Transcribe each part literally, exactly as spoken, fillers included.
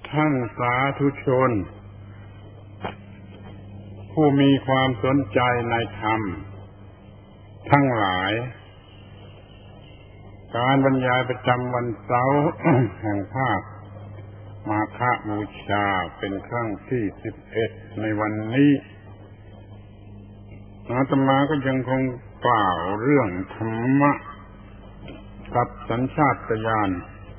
ท่านสาธุชนผู้มีความสนใจในธรรมทั้งหลายการบรรยายประจำวันเสาร์ แห่งภาคมาฆบูชาเป็นครั้งที่สิบเอ็ดในวันนี้อาตมาก็ยังคงกล่าวเรื่องธรรมะกับสัญชาตญาณ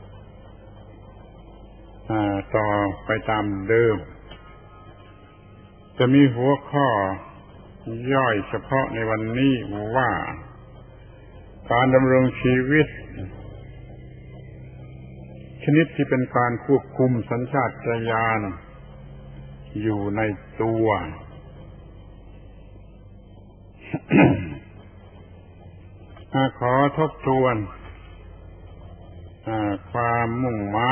ต่อไปตามเดิมจะมีหัวข้อย่อยเฉพาะในวันนี้ว่าการดำรงชีวิตชนิดที่เป็นการควบคุมสัญชาตญาณอยู่ในตัว ขอทบทวนความมุ่งหมาย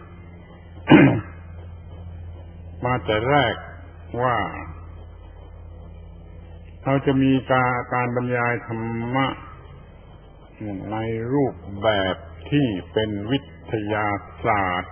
มาแต่แรกว่าเราจะมีการการบรรยายธรรมะในรูปแบบที่เป็นวิทยาศาสตร์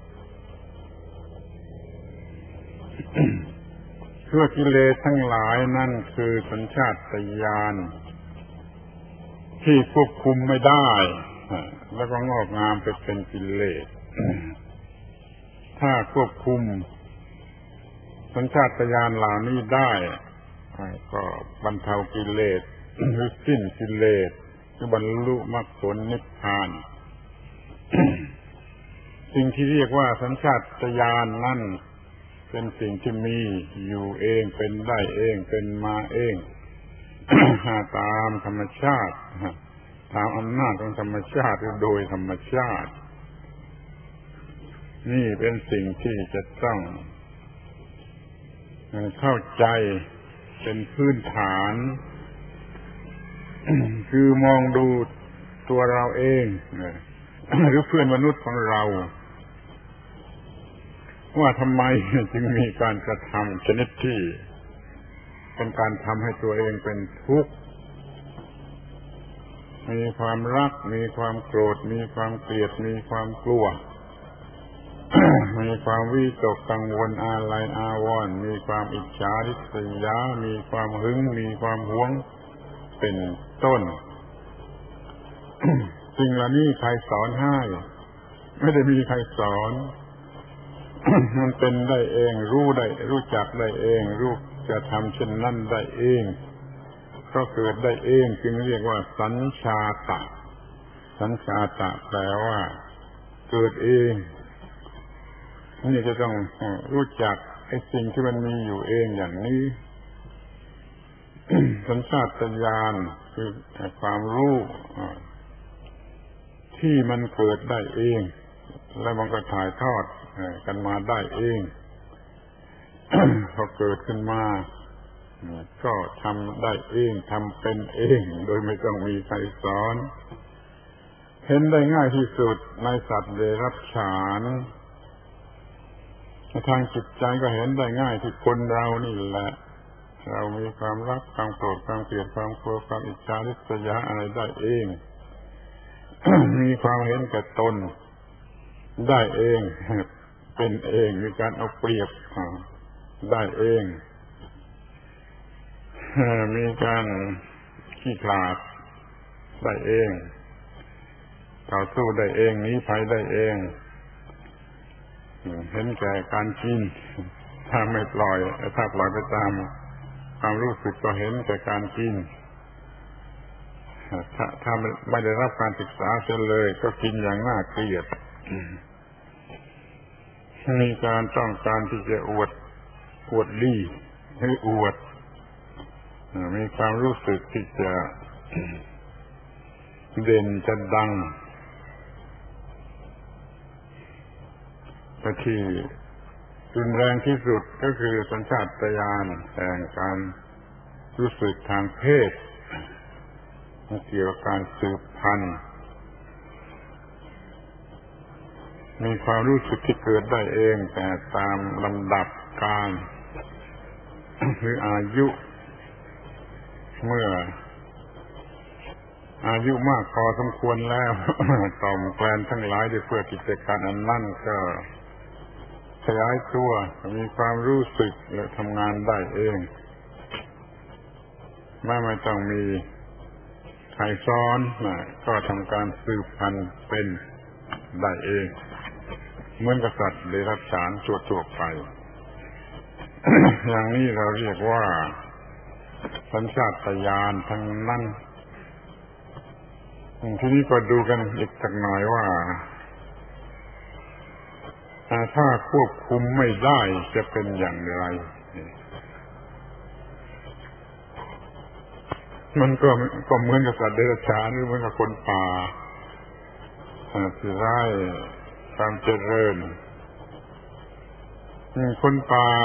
เพื่อกิเลสทั้งหลายนั่นคือสัญชาตญาณที่ควบคุมไม่ได้แล้วก็งอกงามไปเป็นกิเลส ถ้าควบคุมสัญชาตญาณเหล่านี้ได้ก็บรรเทากิเลสหรือสิ้นกิเลสหรือบรรลุมรรคผลนิพพาน สิ่งที่เรียกว่าสัญชาตญาณนั่นเป็นสิ่งที่มีอยู่เองเป็นได้เองเป็นมาเอง ตามธรรมชาติตามอำนาจของธรรมชาติหรือโดยธรรมชาตินี่เป็นสิ่งที่จะต้องเข้าใจเป็นพื้นฐาน คือมองดูตัวเราเองหรือเพื่อนมนุษย์ของเราว่าทำไมจึงมีการกระทำชนิดที่เป็นการทำให้ตัวเองเป็นทุกข์มีความรักมีความโกรธมีความเกลียดมีความกลัว มีความวิตกกังวลอาลัยอาวรณ์มีความอิจฉาริษยามีความหึงมีความหวงเป็นต้น สิ่งเหล่านี้ใครสอนให้ไม่ได้มีใครสอน มันเป็นได้เองรู้ได้รู้จักได้เองรู้จะทำเช่นนั้นได้เองก็เกิดได้เองจึงเรียกว่าสัญชาตะสัญชาตะแปลว่าเกิดเองนี่จะต้องรู้จักไอ้สิ่งที่มันมีอยู่เองอย่างนี้ สัญชาตญาณคือความรู้ที่มันเกิดได้เองแล้วมันก็ถ่ายทอดกันมาได้เอง พอเกิดขึ้นมาก็ทำได้เองทำเป็นเองโดยไม่ต้องมีใครสอนเห็นได้ง่ายที่สุดในสัตว์เดรัจฉานในทางจิตใจก็เห็นได้ง่ายที่คนเรานี่แหละเรามีความรักความโกรธความเกลียดความกลัวความอิจฉาริษยาอะไรได้เอง มีความเห็นแก่ตนได้เองเป็นเองมีการเอาเปรียบได้เองมีการขี้ขลาดได้เองต่อสู้ได้เองหนีภัยได้เองเห็นแก่การกินถ้าไม่ปล่อยถ้าปล่อยไปตามความรู้สึกก็เห็นแก่การกินถ้าถ้าไม่ได้รับการศึกษาเสียเลยก็กินอย่างน่าเกลียดมีการต้องการที่จะอวดอวดดีให้อวดมีความรู้สึกที่จะเด่นจะดังแต่ที่รุนแรงที่สุดก็คือสัญชาตญาณแห่งการรู้สึกทางเพศเกี่ยวกับการสืบพันธุ์มีความรู้สึกที่เกิดได้เองแต่ตามลำดับการหรืออายุเมื่ออายุมากพอสมควรแล้ว ต่อมแกลนทั้งหลายด้วยเพื่อกิจการอันนั้นก็ขยายตัวมีความรู้สึกและทำงานได้เองไม่ไม่ต้องมีใครสอนนะก็ทำการสืบพันธุ์เป็นได้เองเหมือนกับสัตว์เดรัจฉานทั่วๆไป อย่างนี้เราเรียกว่าสัญชาตญาณทั้งนั้นทีนี้ก็ดูกันอีกสักหน่อยว่าถ้าควบคุมไม่ได้จะเป็นอย่างไรมันก็ก็เหมือนกับสัตว์เดรัจฉานหรือเหมือนกับคนป่าที่ไร้ความเจริญคนป่า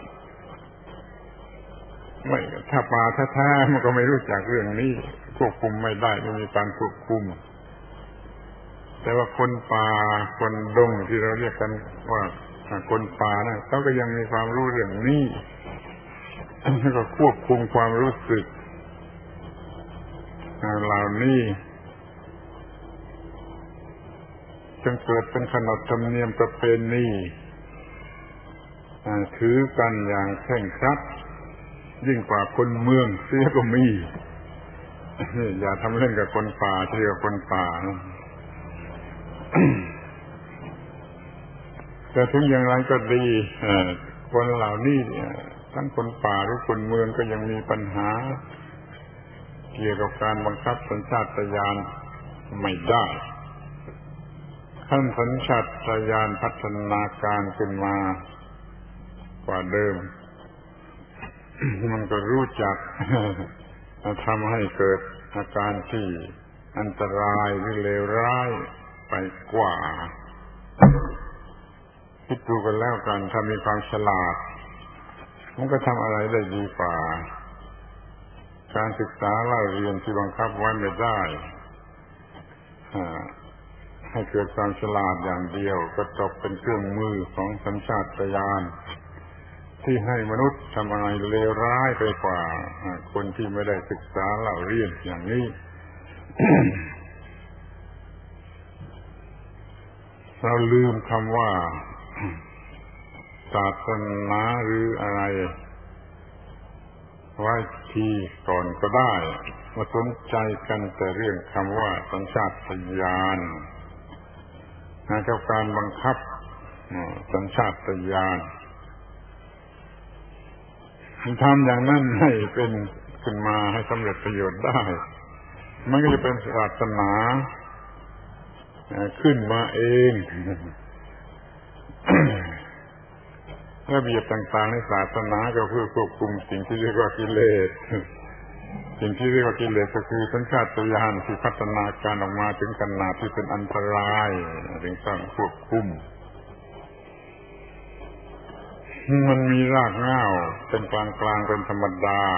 ไม่ถ้าป่าแท้ๆมันก็ไม่รู้จักเรื่องนี้ควบคุมไม่ได้ไม่มีการควบคุมแต่ว่าคนป่าคนดงที่เราเรียกกันว่าคนป่านะเขาก็ยังมีความรู้เรื่องนี้แล้วก็ควบคุมความรู้สึกเหล่านี้จนเกิดเป็นขนบธรรมเนียมประเพณีถือกันอย่างเคร่งครัดยิ่งกว่าคนเมืองเสียก็มีอย่าทำเล่นกับคนป่าเที่ยวคนป่าแต่ถึงอย่างไรก็ดีคนเหล่านี้ทั้งคนป่าหรือคนเมืองก็ยังมีปัญหาเกี่ยวกับการบังคับสัญชาตญาณไม่ได้ขั้นสัญชาตญาณพัฒนาการขึ้นมากว่าเดิมมันก็รู้จักทำให้เกิดอาการที่อันตรายหรือเลวร้ายไปกว่าคิดดูกันแล้วกันถ้ามีความฉลาดมันก็ทำอะไรได้ดีกว่าการศึกษาเล่าเรียนที่บังคับไว้ไม่ได้ให้เกิดความฉลาดอย่างเดียวก็ตกเป็นเครื่องมือของสัญชาตญาณที่ให้มนุษย์ทำอะไรเลวร้ายไปกว่าคนที่ไม่ได้ศึกษาเล่าเรียนอย่างนี้ เราลืมคำว่าศาสนาหรืออะไรไว้ทีก่อนก็ได้มาสนใจกันแต่เรื่องคำว่าสัญชาตญาณกับการบังคับสัญชาตญาณทำอย่างนั้นให้เป็นขึ้นมาให้สำเร็จประโยชน์ได้มันก็จะเป็นศาสนาขึ้นมาเองระเบียบต่างๆในศาสนาก็เพื่อควบคุมสิ่งที่เรียกว่ากิเลสสิ่งที่เรียกว่ากิเลสก็คือสัญชาตญาณที่พัฒนาการออกมาถึงขนาดที่เป็นอันตรายถึงต้องควบคุมมันมีรากเหง้าเป็นกลางๆเป็นธรรมดา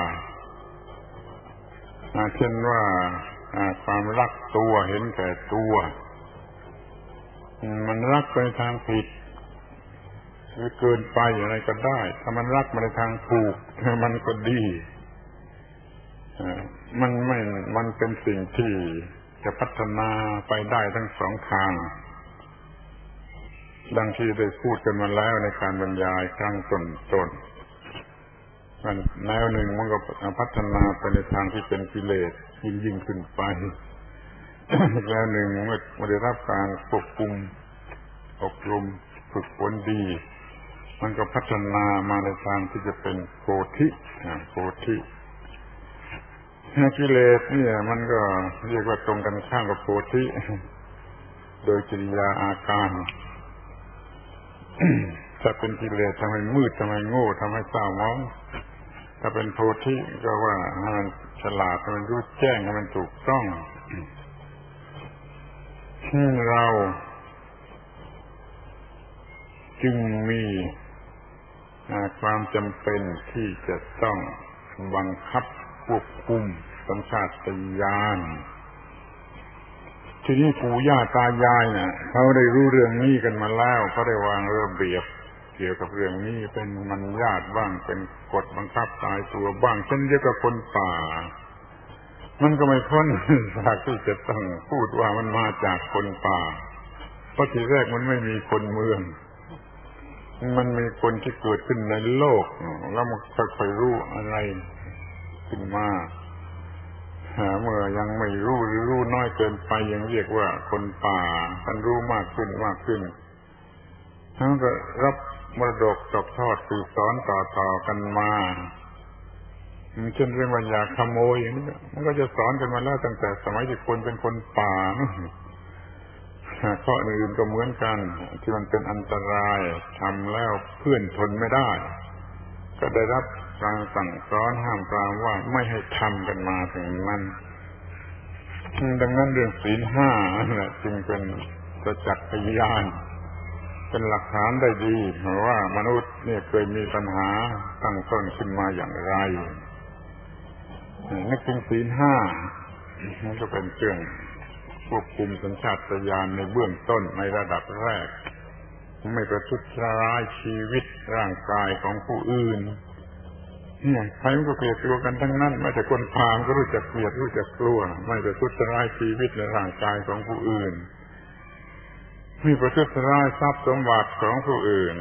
เช่นว่าความรักตัวเห็นแก่ตัวมันรักไปทางผิดหรือเกินไปอะไรก็ได้ถ้ามันรักมาในทางถูกมันก็ดีมันไม่มันเป็นสิ่งที่จะพัฒนาไปได้ทั้งสองทางดังที่ได้พูดกันมาแล้วในการบรรยายครั้งต้นๆมันแนวหนึ่งมันก็พัฒนาไปในทางที่เป็นกิเลสยิ่งยิ่งขึ้นไปอีกแนวหนึ่งเมื่อได้รับการควบคุมอบรมฝึกฝนดีมันก็พัฒนามาในทางที่จะเป็นโพธิโพธิกิเลสเนี่ยมันก็เรียกว่าตรงกันข้ามกับโพธิโดยกิริยาอาการถ้าเป็นกิเลสทำให้มืดทำให้โง่ทำให้เศร้าหมองถ้าเป็นโพธิก็ว่าให้มันฉลาดให้มันรู้แจ้งให้มันถูกต้องเราจึงมีความจำเป็นที่จะต้องบังคับควบคุมสัญชาตญาณทีนี้ปู่ย่าตายายเนี่ยเขาได้รู้เรื่องนี้กันมาแล้วเขาได้วางระเบียบเกี่ยวกับเรื่องนี้เป็นมัญญาติบ้างเป็นกฎบังคับตายตัวบ้างเช่นเดียวกับคนป่ามันก็ไม่พ้นจากที่จะต้องพูดว่ามันมาจากคนป่าเพราะทีแรกมันไม่มีคนเมืองมันมีคนที่เกิดขึ้นในโลกแล้วมันค่อยๆรู้อะไรขึ้นมาเมื่อยังไม่รู้หรือรู้น้อยเกินไปยังเรียกว่าคนป่าท่านรู้มากขึ้นมากขึ้นท่านก็รับมรดกตกทอดสืบสอนต่อๆกันมาเช่นเรื่องว่าอย่าขโมยอย่างนี้มันก็จะสอนกันมาแล้วตั้งแต่สมัยที่คนเป็นคนป่าข้ออื่นก็เหมือนกันที่มันเป็นอันตรายทำแล้วเพื่อนทนไม่ได้ก็ได้รับการสั่งสอนห้ามปรามว่าไม่ให้ทำกันมาถึงนั้นดังนั้นเรื่องศีลห้าแหละจึงเป็นประจักษ์พยานเป็นหลักฐานได้ดีว่ามนุษย์เนี่ยเคยมีปัญหาตั้งต้นขึ้นมาอย่างไรนึกถึงศีลห้ามันก็เป็นเครื่องควบคุมสัญชาตญาณในเบื้องต้นในระดับแรกไม่ประทุษร้ายชีวิตร่างกายของผู้อื่นเนี่ยใครมันก็เกลียดกลัวกันทั้งนั้นแม้แต่คนพาลก็รู้จักเกลียดรู้จักกลัวไม่ประทุษร้ายชีวิตและร่างกายของผู้อื่นไม่ประทุษร้ายทรัพย์สมบัติของผู้อื่น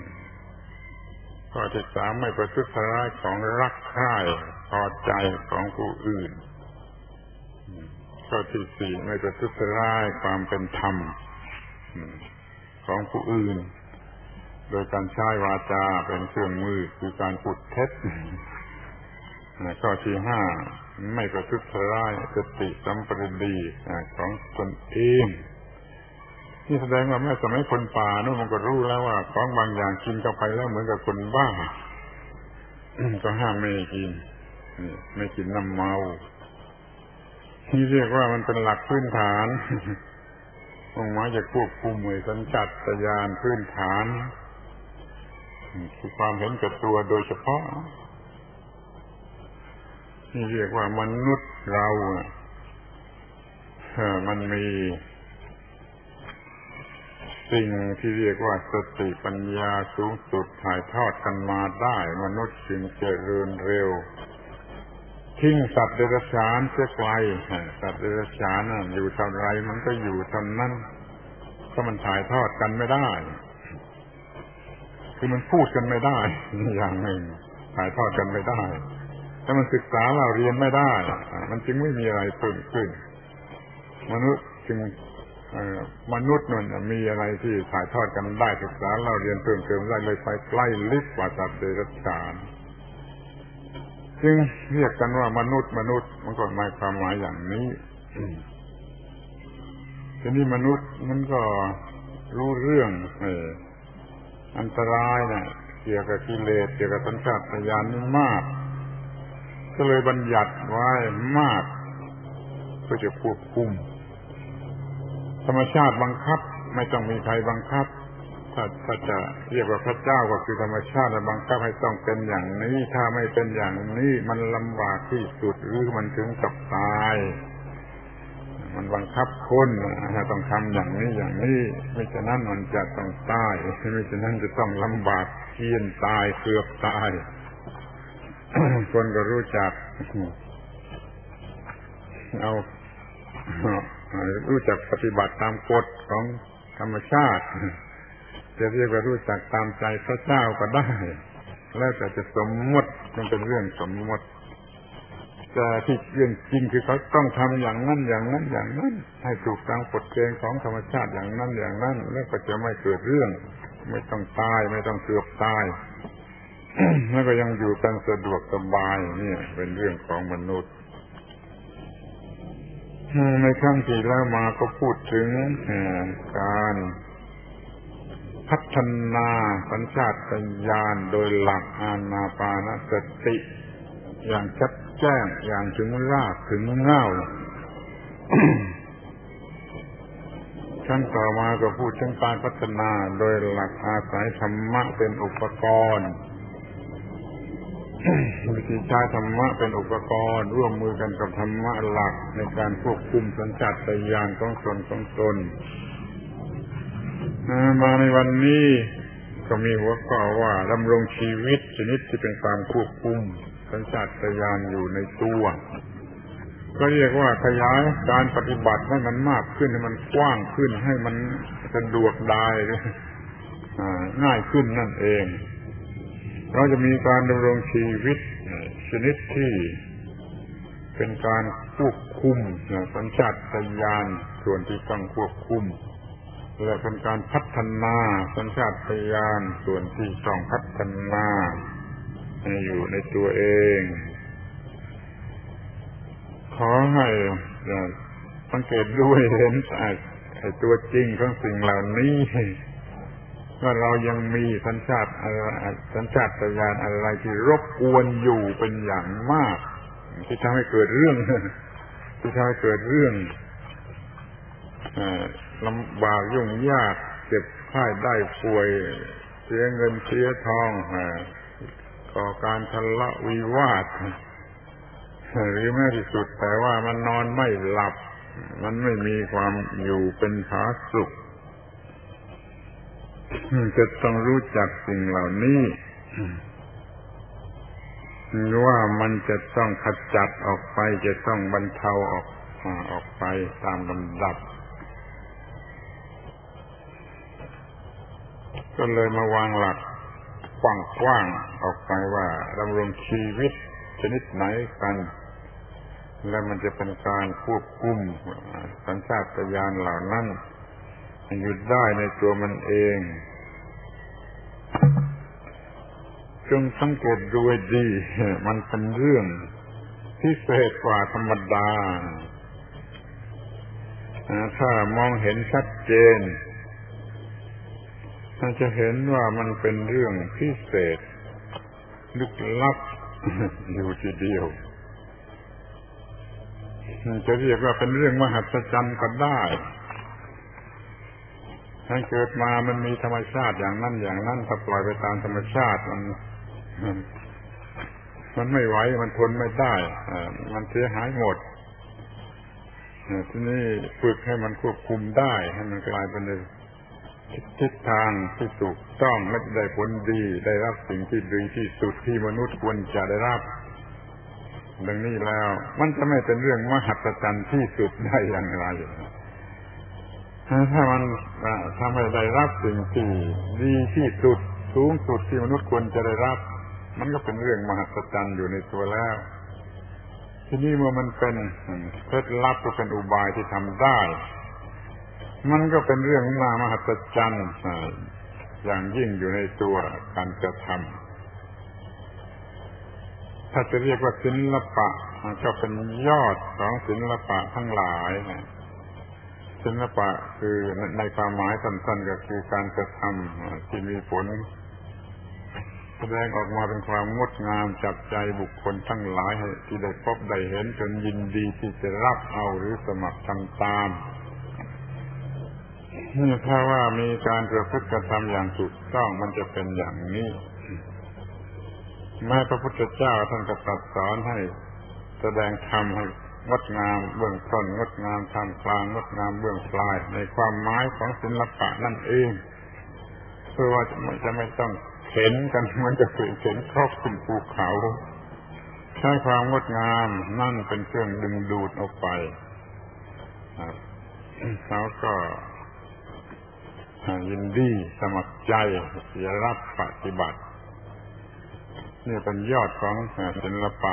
ข้อที่สามไม่ประทุษร้ายของรักใคร่พอใจของผู้อื่นข้อที่สี่ไม่ประทุษร้ายความเป็นธรรมของผู้อื่นโดยการใช้วาจาเป็นเครื่องมือคือการพูดเท็จข้อที่ห้าไม่ประทุษร้ายสติสัมปชัญญะของตนเองนี่แสดงว่าแม้สมัยคนป่าโน่นมันก็รู้แล้วว่าของบางอย่างกินเข้าไปแล้วเหมือนกับคนบ้าก็ห้ามไม่กินไม่กินน้ำเมาที่เรียกว่ามันเป็นหลักพื้นฐานองค์หมายจะควบคุมมือสัญชาตญาณพื้นฐานคือความเห็นแก่ตัวโดยเฉพาะที่เรียกว่ามนุษย์เรามันมีสิ่งที่เรียกว่าสติปัญญาสูงสุดถ่ายทอดกันมาได้มนุษย์จึงเจริญเร็วทิ้งสัตว์เดรัจฉานเสียไกลสัตว์เดรัจฉานน่ะอยู่เท่าไรมันก็อยู่เท่านั้นก็มันถ่ายทอดกันไม่ได้คือมันพูดกันไม่ได้อย่างหนึ่งถ่ายทอดกันไม่ได้ถ้ามันศึกษาเราเรียนไม่ได้มันจึงไม่มีอะไรเพิ่มขึ้นมนุษย์จึงมนุษย์นั่นมีอะไรที่ถ่ายทอดกันได้ศึกษาเราเรียนเพิ่มเติมได้เลยไปใกล้ลิบกว่าสัตว์เดรัจฉานจึงเรียกกันว่ามนุษย์มนุษย์มันก็หมายความหมายอย่างนี้ทีนี้มนุษย์มันก็รู้เรื่องเอออันตรายนะเกี่ยวกับกิเลสเกี่ยวกับสัญชาตญาณนี่มากก็เลยบัญญัติไว้มากเพื่อจะควบคุมธรรมชาติบังคับไม่ต้องมีใครบังคับถ้าถ้าจะเรียกว่าพระเจ้าก็คือธรรมชาติบังคับให้ต้องเป็นอย่างนี้ถ้าไม่เป็นอย่างนี้มันลำบากที่สุดหรือมันถึงกับตายมันบังคับคนให้ต้องทำอย่างนี้อย่างนี้ไม่ฉะนั้นมันจะต้องตายไม่ฉะนั้นจะต้องลำบากเพี้ยนตายเกือบตาย คนก็รู้จักเอารู้จักปฏิบัติตามกฎของธรรมชาติจะเรียกว่ารู้จักตามใจพระเจ้าก็ได้แล้วแต่จะสมมติมันเป็นเรื่องสมมติแต่ที่เรื่องจริงคือเขาต้องทำอย่างนั้นอย่างนั้นอย่างนั้นให้ถูกตามกฎเกณฑ์ของธรรมชาติอย่างนั้นอย่างนั้นแล้วก็จะไม่เกิดเรื่องไม่ต้องตายไม่ต้องเกือบตาย แล้วก็ยังอยู่กันสะดวกสบายนี่เป็นเรื่องของมนุษย์ในครั้งที่แล้วมาก็พูดถึงการพัฒนาสัญชาตญาณโดยหลักอานาปานสติอย่างชัดแจ้งอย่างถึงรากถึงเง่า ขั้นต่อมาก็พูดถึงการพัฒนาโดยหลักอาศัยธรรมะเป็นอุปกรณ์วิธีใช้ธรรมะเป็นอุปกรณ์ร่วมมือกันกับธรรมะหลักในการควบคุมสัญชาตญาณของตนของตนมาในวันนี้ก็มีหัวข้อว่าดำรงชีวิตชนิดที่เป็นการควบคุมสัญชาตญาณอยู่ในตัวก็เรียกว่าขยายการปฏิบัติให้มันมากขึ้นให้มันกว้างขึ้นให้มันสะดวกได้ง่ายขึ้นนั่นเองเราจะมีการดำรงชีวิตชนิดที่เป็นการควบคุมสัญชาตญาณส่วนที่ต้องควบคุมและเป็นการพัฒนาสัญชาตญาณส่วนที่ต้องพัฒนาอยู่ในตัวเองขอให้สังเกตด้วยเห็นไอ้ตัวจริงของสิ่งเหล่านี้ว่าเรายังมีสัญชาตสัญชาตญาณอะไรที่รบกวนอยู่เป็นอย่างมากที่ทำให้เกิดเรื่องที่ทำให้เกิดเรื่องลำบากยุ่งยากเจ็บไข้ได้ป่วยเสียเงินเสียทองก่อการทะเลาะวิวาทหรือแม้ที่สุดแต่ว่ามันนอนไม่หลับมันไม่มีความอยู่เป็นผาสุขจะต้องรู้จักสิ่งเหล่านี้ว่ามันจะต้องขจัดออกไปจะต้องบรรเทาออกออกไปตามลำดับก็เลยมาวางหลักกว้างๆออกไปว่าดำรงชีวิตชนิดไหนกันและมันจะเป็นการควบคุมสัญชาตญาณเหล่านั้นให้อยู่ได้ในตัวมันเองจงสังเกตดูให้ดีมันเป็นเรื่องพิเศษกว่าธรรมดาถ้ามองเห็นชัดเจนท่านจะเห็นว่ามันเป็นเรื่องพิเศษลึกลับอยู่ทีเดียวจะเรียกว่าเป็นเรื่องมหัศจรรย์ก็ได้ถ้าเกิดมามันมีธรรมชาติอย่างนั้นอย่างนั้นถ้าปล่อยไปตามธรรมชาติมันมันไม่ไหวมันทนไม่ได้มันเสียหายหมดทีนี้ฝึกให้มันควบคุมได้ให้มันกลายเป็นทิศทางที่ถูกต้องและได้ผลดีได้รับสิ่งที่ดีที่สุดที่มนุษย์ควรจะได้รับดังนี้แล้วมันจะไม่เป็นเรื่องมหัศจรรย์ที่สุดได้อย่างไรถ้ามันทำให้ได้รับสิ่งที่ดีที่สุดสูงสุดที่มนุษย์ควรจะได้รับมันก็เป็นเรื่องมหัศจรรย์อยู่ในตัวแล้วทีนี้เมื่อมันเป็นเคล็ดลับก็เป็นอุบายที่ทำได้มันก็เป็นเรื่องน่ามหัศจรรย์อย่างยิ่งอยู่ในตัวการกระทำถ้าจะเรียกว่าศิลปะก็เป็นยอดของศิลปะทั้งหลายศิลปะคือในความหมายสั้นๆก็คือการกระทำที่มีผลแสดงออกมาเป็นความงดงามจับใจบุคคลทั้งหลายให้ที่ได้พบได้เห็นจนยินดีที่จะรับเอาหรือสมัครทำตามนี่ถ้าว่ามีการประพฤติกระทำอย่างถูกต้องมันจะเป็นอย่างนี้แม้พระพุทธเจ้าท่านก็ตรัสสอนให้แสดงธรรมให้งดงามเบื้องต้นงดงามท่ามกลางงดงามเบื้องปลายในความหมายของศิลปะนั่นเองเพื่อว่าจะไม่ต้องเข็นกันมันจะเข็นครอบขึ้นภูเขาใช้ความงดงามนั่นเป็นเครื่องดึงดูดออกไปแล้วก็ยินดีสมัครใจจะรับปฏิบัตินี่เป็นยอดของศิลปะ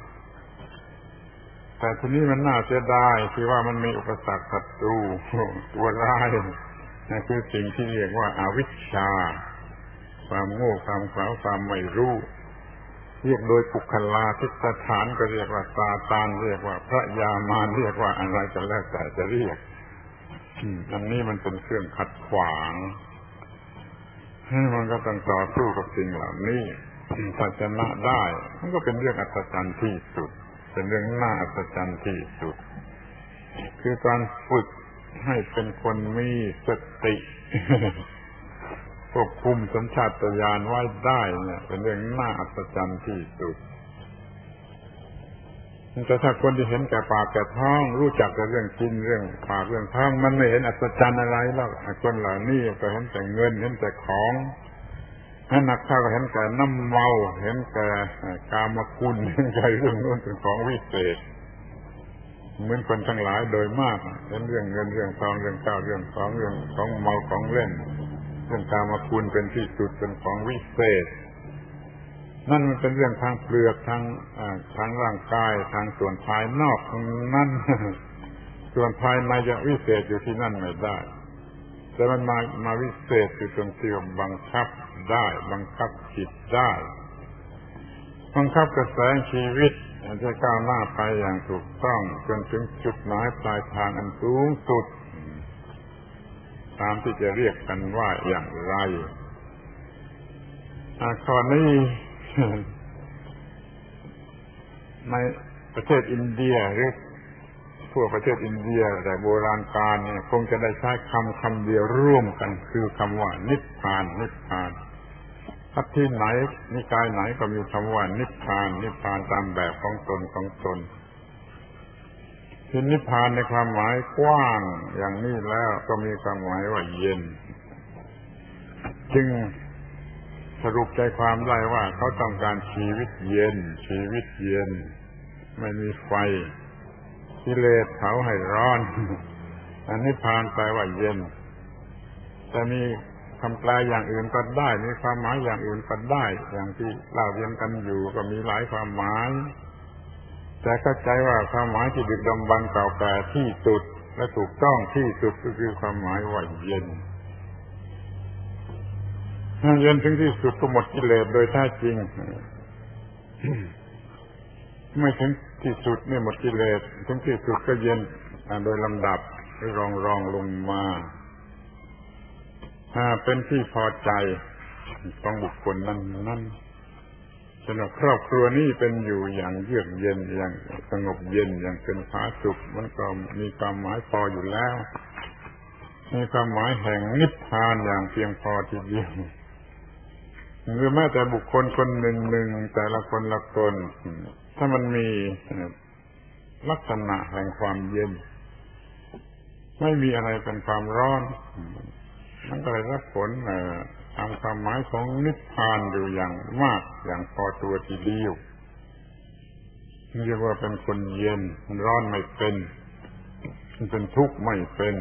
แต่ทีนี้มันน่าเสียดายที่ว่ามันมีอุปสรรคศัตรูตัวร้ายนั่นคือสิ่งที่เรียกว่าอวิชชาความโง่ความเขลาความไม่รู้เรียกโดยปุคลาทิฏฐานก็เรียกว่าซาตานเรียกว่าพระยามารเรียกว่าอะไรก็แล้วแต่จะเรียกอันนี้มันเป็นเครื่องขัดขวางมันก็ต้องต่อสู้กับสิ่งเหล่านี้ถ้าชนะได้มันก็เป็นเรื่องอัศจรรย์ที่สุดเป็นเรื่องน่าอัศจรรย์ที่สุดคือการฝึกให้เป็นคนมีสติควบคุมสัญชาตญาณไว้ได้เนี่ยเป็นเรื่องน่าอัศจรรย์ที่สุดแต่ถ้าคนที่เห็นแก่ปากแก่ท้องรู้จักแต่เรื่องกินเรื่องปากเรื่องท้องมันไม่เห็นอัศจรรย์อะไรหรอกคนเหล่านี้ก็เห็นแต่เงินเห็นแต่ของให้หนักเข้าก็เห็นแต่น้ำเมาเห็นแต่กามคุณเห็นใจเรื่องนู้นเป็นของวิเศษเหมือนคนทั้งหลายโดยมากเห็นเรื่องเงินเรื่องทองเรื่องเจ้าเรื่องของเรื่องของเมาของเล่นเรื่องกามคุณเป็นที่สุดเป็นของวิเศษนั่นมันเป็นเรื่องทางเปลือกทางทางร่างกายทางส่วนภายนอกนั่นส่วนภายในจะวิเศษอยู่ที่นั่นไม่ได้แต่มันมามาวิเศษอยู่ตรงที่บังคับได้บังคับจิตได้บังคับกระแสชีวิตจะก้าวหน้าไปอย่างถูกต้องจนถึงจุดหมายปลายทางอันสูงสุดตามที่จะเรียกกันว่าอย่างไรข้อนี้ในประเทศอินเดียหรือทั่วประเทศอินเดียแต่โบราณกาลเนี่ยคงจะได้ใช้คำคำเดียวร่วมกันคือคำว่านิพพานนิพพานถ้าที่ไหนนิกายไหนก็มีคำว่านิพพานนิพพานตามแบบของตนของตนที่นิพพานในความหมายกว้างอย่างนี้แล้วก็มีความหมายว่าเย็นจึงสรุปใจความได้ว่าเขาต้องการชีวิตเย็นชีวิตเย็นไม่มีไฟกิเลสเผาให้ร้อนอันนิพพานแปลว่าเย็นแต่มีคำแปลอย่างอื่นก็ได้มีความหมายอย่างอื่นก็ได้อย่างที่เล่าเรียนกันอยู่ก็มีหลายความหมายแต่เข้าใจว่าความหมายที่ดึกดำบรรพ์เก่าแก่ที่สุดและถูกต้องที่สุดก็คือความหมายว่าเย็นเย็นถึงที่สุดก็หมดกิเลสโดยแท้จริงไม่ถึงที่สุดเนี่ยหมดกิเลสถึงที่สุดก็เย็นโดยลำดับรองรองลงมาเป็นที่พอใจของบุคคลนั้นนั้นสำหรับครอบครัวนี้เป็นอยู่อย่างเยือกเย็นอย่างสงบเย็นอย่างเป็นผาสุกมันก็มีความหมายพออยู่แล้วมีความหมายแห่งนิพพานอย่างเพียงพอทีเดียวหรือแม้แต่บุคคลคนหนึ่งหนึ่งแต่ละคนละคนถ้ามันมีลักษณะแห่งความเย็นไม่มีอะไรเป็นความร้อนมันก็เลยรับผลตามความหมายของนิพพานอยู่อย่างมากอย่างพอตัวทีเดียวเรียกว่าเป็นคนเย็นมันร้อนไม่เป็นมันเป็นทุกข์ไม่เป็น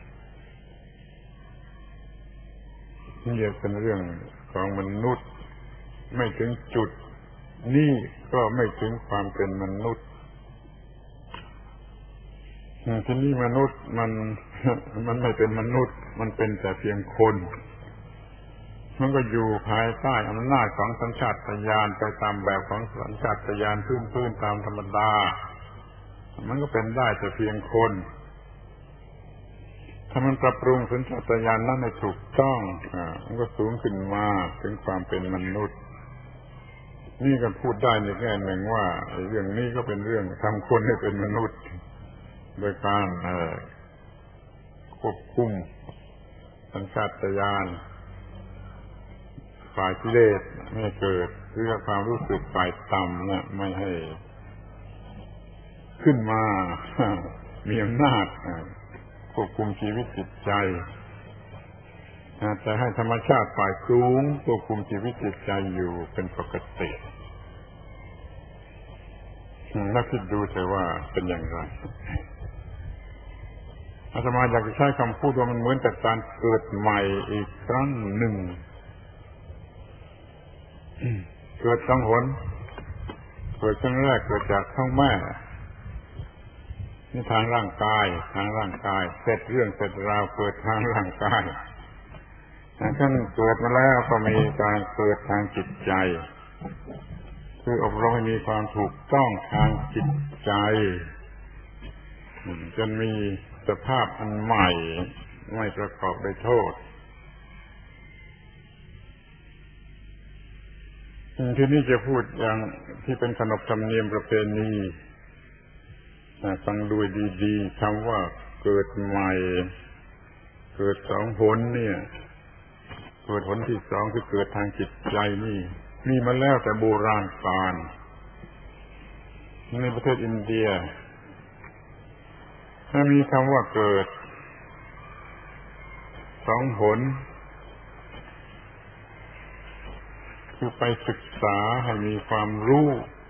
นี่เป็นเรื่องของมนุษย์ไม่ถึงจุดนี่ก็ไม่ถึงความเป็นมนุษย์ที่นี่มนุษย์มันมันไม่เป็นมนุษย์มันเป็นแต่เพียงคนมันก็อยู่ภายใต้อำนาจของสัญชาตญาณไปตามแบบของสัญชาตญาณพื้นๆตามธรรมดามันก็เป็นได้แต่เพียงคนถ้ามันปรับปรุงสัญชาตญาณนั้นให้ถูกต้องอ่ามันก็สูงขึ้นมาถึงความเป็นมนุษย์นี่ก็พูดได้ในแง่หนึ่งว่าเรื่องนี้ก็เป็นเรื่องทำคนให้เป็นมนุษย์โดยการควบคุมสัญชาตญาณฝ่ายกิเลสไม่ให้เกิดหรือความรู้สึกฝ่ายต่ำเนี่ยไม่ให้ขึ้นมามีอำนาจควบคุมชีวิตจิตใจแต่ให้ธรรมชาติฝ่ายสูงควบคุมชีวิตจิตใจอยู่เป็นปกตินักคิดดูเถอะว่าเป็นอย่างไรอาตมาอยากจะใช้คำพูดว่ามันเหมือนกับการเกิดใหม่อีกครั้งหนึ่งเกิดสองหนเกิดครั้งแรกเกิดจากท้องแม่นี่ทางร่างกายทางร่างกายเสร็จเรื่องเสร็จราวเกิดทางร่างกายท่านเกิดมาแล้วก็มีการเกิดทางจิตใจคืออบรมให้มีความถูกต้องทางจิตใจจนมีสภาพอันใหม่ไม่ประกอบด้วยโทษทีนี้จะพูดอย่างที่เป็นขนบธรรมเนียมประเพณีฟังดูดีๆคำว่าเกิดใหม่เกิดสองหนเนี่ยเกิดหนที่สองคือเกิดทางจิตใจนี่มีมาแล้วแต่โบราณกาลในประเทศอินเดียถ้ามีคำว่าเกิดสองหนคือไปศึกษาให้มีความรู้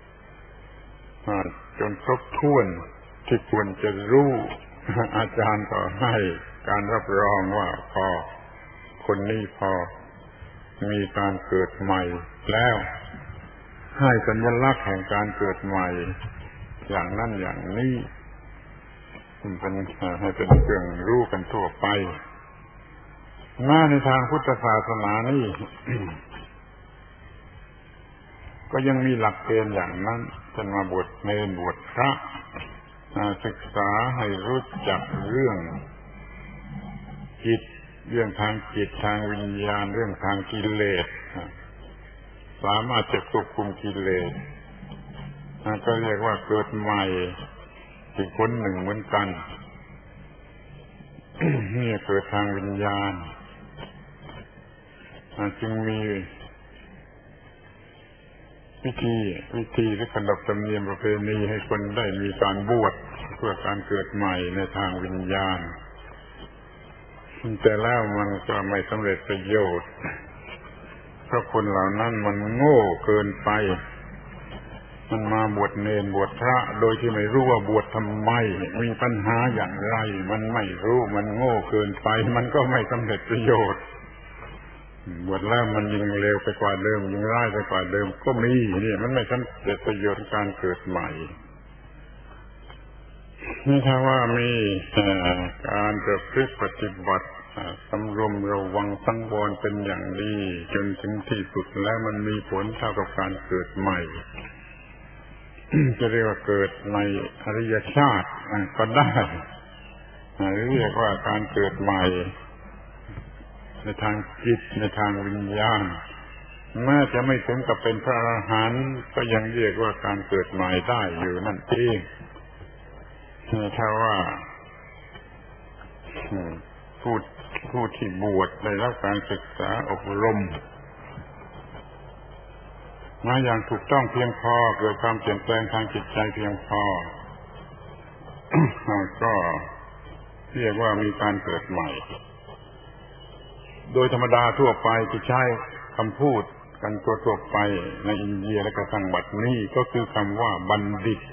จนครบถ้วนที่ควรจะรู้อาจารย์ก็ให้การรับรองว่าพอพคนนี้พอมีการเกิดใหม่แล้วให้สัญลักษณ์แห่งการเกิดใหม่อย่างนั้นอย่างนี้เป็นให้เป็นเครื่องรู้กันทั่วไปหน้าในทางพุทธศาสนานี่ ก็ยังมีหลักเกณฑ์อย่างนั้นจนมาบวชเนรบวชพระศึกษาให้รู้จักเรื่องจิตเรื่องทางจิตทางวิญญาณเรื่องทางกิเลสสามารถจะควบคุมกิเลสก็เรียกว่าเกิดใหม่อีกคนหนึ่งเหมือนกัน นี่เกิดทางวิญญาณจึงมีวิธีวิธีหรือขนบธรรมเนียมประเพณีให้คนได้มีการบวชเพื่อการเกิดใหม่ในทางวิญญาณแต่แล้วมันก็ไม่สำเร็จประโยชน์เพราะคนเหล่านั้นมันโง่เกินไปมันมาบวชเนรบวชพระโดยที่ไม่รู้ว่าบวชทำไมมีปัญหาอย่างไรมันไม่รู้มันโง่เกินไปมันก็ไม่สำเร็จประโยชน์บวชแล้วมันยิ่งเลวไปกว่าเดิมยิ่งร้ายไปกว่าเดิมก็มีนี่มันไม่สำเร็จประโยชน์การเกิดใหม่นี่ถ้าว่ามีการประพฤติปฏิบัติสำรวมระวังสังวรเป็นอย่างดีจนถึงที่สุดแล้วมันมีผลเท่ากับการเกิดใหม่ จะเรียกว่าเกิดในอริยชาติก็ได้หรือเรียกว่าการเกิดใหม่ในทางจิตในทางวิญญาณแม้จะไม่ถึงกับเป็นพระอรหันต์ก็ยังเรียกว่าการเกิดใหม่ได้อยู่นั่นเองถ้าว่าผู้ผู้ที่บวชได้รับการศึกษาอบรมมาอย่างถูกต้องเพียงพอเกิดความเปลี่ยนแปลงทางจิตใจเพียงพอ ก็เรียกว่ามีการเกิดใหม่โดยธรรมดาทั่วไปที่ใช้คำพูดกันทั่วๆไปในอินเดียและก็ทางบัดนี้ก็คือคำว่าบัณฑิต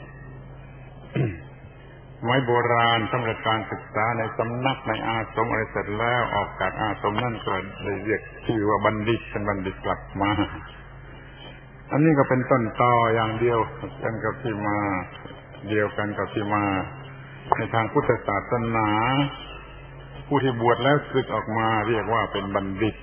ไม้โบราณสำหรับการศึกษาในสำนักในอาสมอะไรเสร็จแล้วออกจากอาสมนั่นก็เลยเรียกชื่อว่าบัณฑิตเป็นบัณฑิตกลับมาอันนี้ก็เป็นต้นตออย่างเดียวกันกับที่มาเดียวกันกับที่มาในทางพุทธศาสนาผู้ที่บวชแล้วศึกออกมาเรียกว่าเป็นบัณฑิต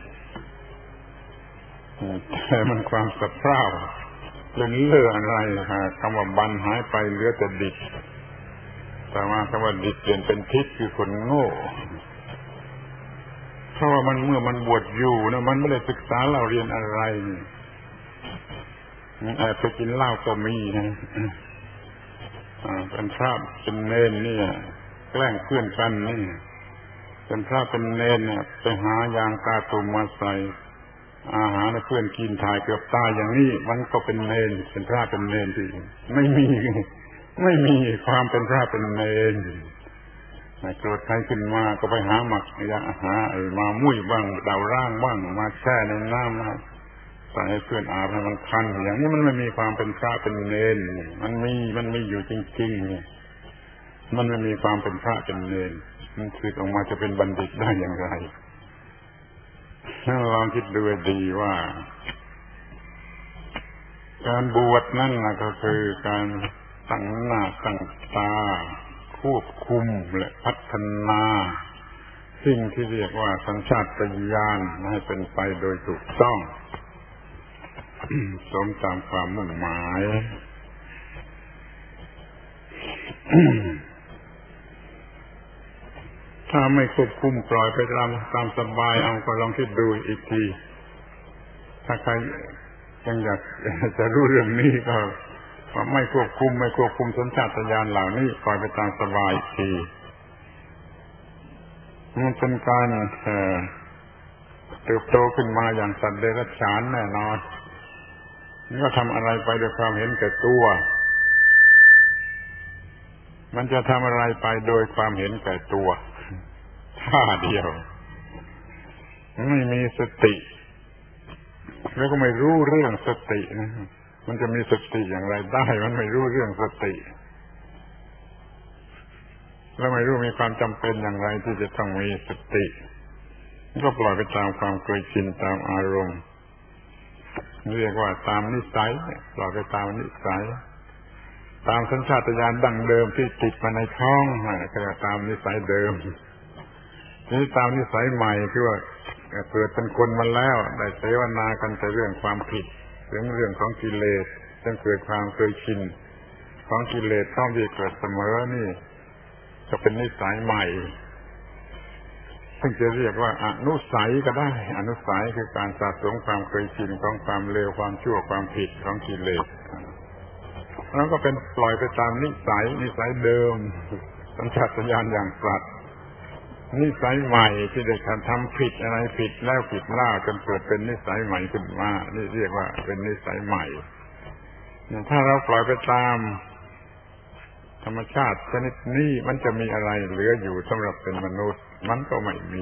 แต่มันความสะเพร่าเรื่องเลื่ออะไรคำว่าบัณหายไปเหลือแต่ดิตแต่ว่าคำว่าดิตเปลี่ยนเป็นทิศคือคนโง่เพราะว่ามันเมื่อมันบวชอยู่นะมันไม่ได้ศึกษาเราเรียนอะไรมันแอบไปกินเหล้าก็มีนะเป็นพระเป็นเนรนี่แกล้งเพื่อนกันนี่เป็นพระเป็นเนรเนี่ยไปหายางกาตุมมาใส่อาหารให้เพื่อนกินถ่ายเกือบตายอย่างนี้มันก็เป็นเนรเป็นพระเป็นเนรที่ไม่มีไม่มีความเป็นพระเป็นเนรโกรธใครขึ้นมาก็ไปหาหมักยาอาหารมามุ่ยบ้างดาวร่างบ้างมาแช่ในน้ำมาใส่ให้เพื่อนอาบให้มันคันอย่างนี้มันไม่มีความเป็นพระเป็นเนรมันมีมันมีอยู่จริงๆมันไม่มีความเป็นพระเป็นเนรมันคือออกมาจะเป็นบัณฑิตได้อย่างไรลองคิดดูดีว่าการบวชนั่นนะก็คือการตั้งหน้าตั้งตาควบคุมและพัฒนาสิ่งที่เรียกว่าสัญชาตญาณให้เป็นไปโดยถูกต้อง สมตามความมุ่งหมายถ้าไม่ควบคุมปล่อยไปตามตามสบายเอาก็ลองคิดดูอีกทีถ้าใครยังอยากจะรู้เรื่องนี้ก็ไม่ควบคุมไม่ควบคุมสัญชาตญาณเหล่านี้ปล่อยไปตามสบายอีกทีมันเป็นการเติบโตขึ้นมาอย่างสัตว์เดรัจฉานแน่นอนนี่ก็ทำอะไรไปด้วยความเห็นแก่ตัวมันจะทำอะไรไปโดยความเห็นแก่ตัวท่าเดียวไม่มีสติแล้วก็ไม่รู้เรื่องสตินะมันจะมีสติอย่างไรได้มันไม่รู้เรื่องสติแล้วไม่รู้มีความจำเป็นอย่างไรที่จะต้องมีสติก็ปล่อยไปตามความเคยชินตามอารมณ์เรียกว่าตามนิสัยปล่อยไปตามนิสัยตามสัญชาตญาณดั้งเดิมที่ติดมาในท้องก็จะตามนิสัยเดิมนี่ตามนิสัยใหม่คือว่าเกิดเป็นคนมาแล้วได้เสวนากันแต่เรื่องความผิดเรื่องเรื่องของกิเลสจนเกิดความเคยชินของกิเลสพร้อมที่เกิดเสมอนี่จะเป็นนิสัยใหม่ซึ่งจะเรียกว่าอนุสัยก็ได้อนุสัยคือการสะสมความเคยชินของความเลวความชั่วความผิดของกิเลสแล้วก็เป็นปล่อยไปตามนิสัยนิสัยเดิมสัญชาตญาณอย่างสัตว์นิสัยใหม่ที่ได้ทำผิดอะไรผิดแล้วผิดเล่าจนเกิดเป็นนิสัยใหม่ขึ้นมานี่เรียกว่าเป็นนิสัยใหม่ถ้าเราปล่อยไปตามธรรมชาติชนิดนี้มันจะมีอะไรเหลืออยู่สำหรับเป็นมนุษย์มันก็ไม่มี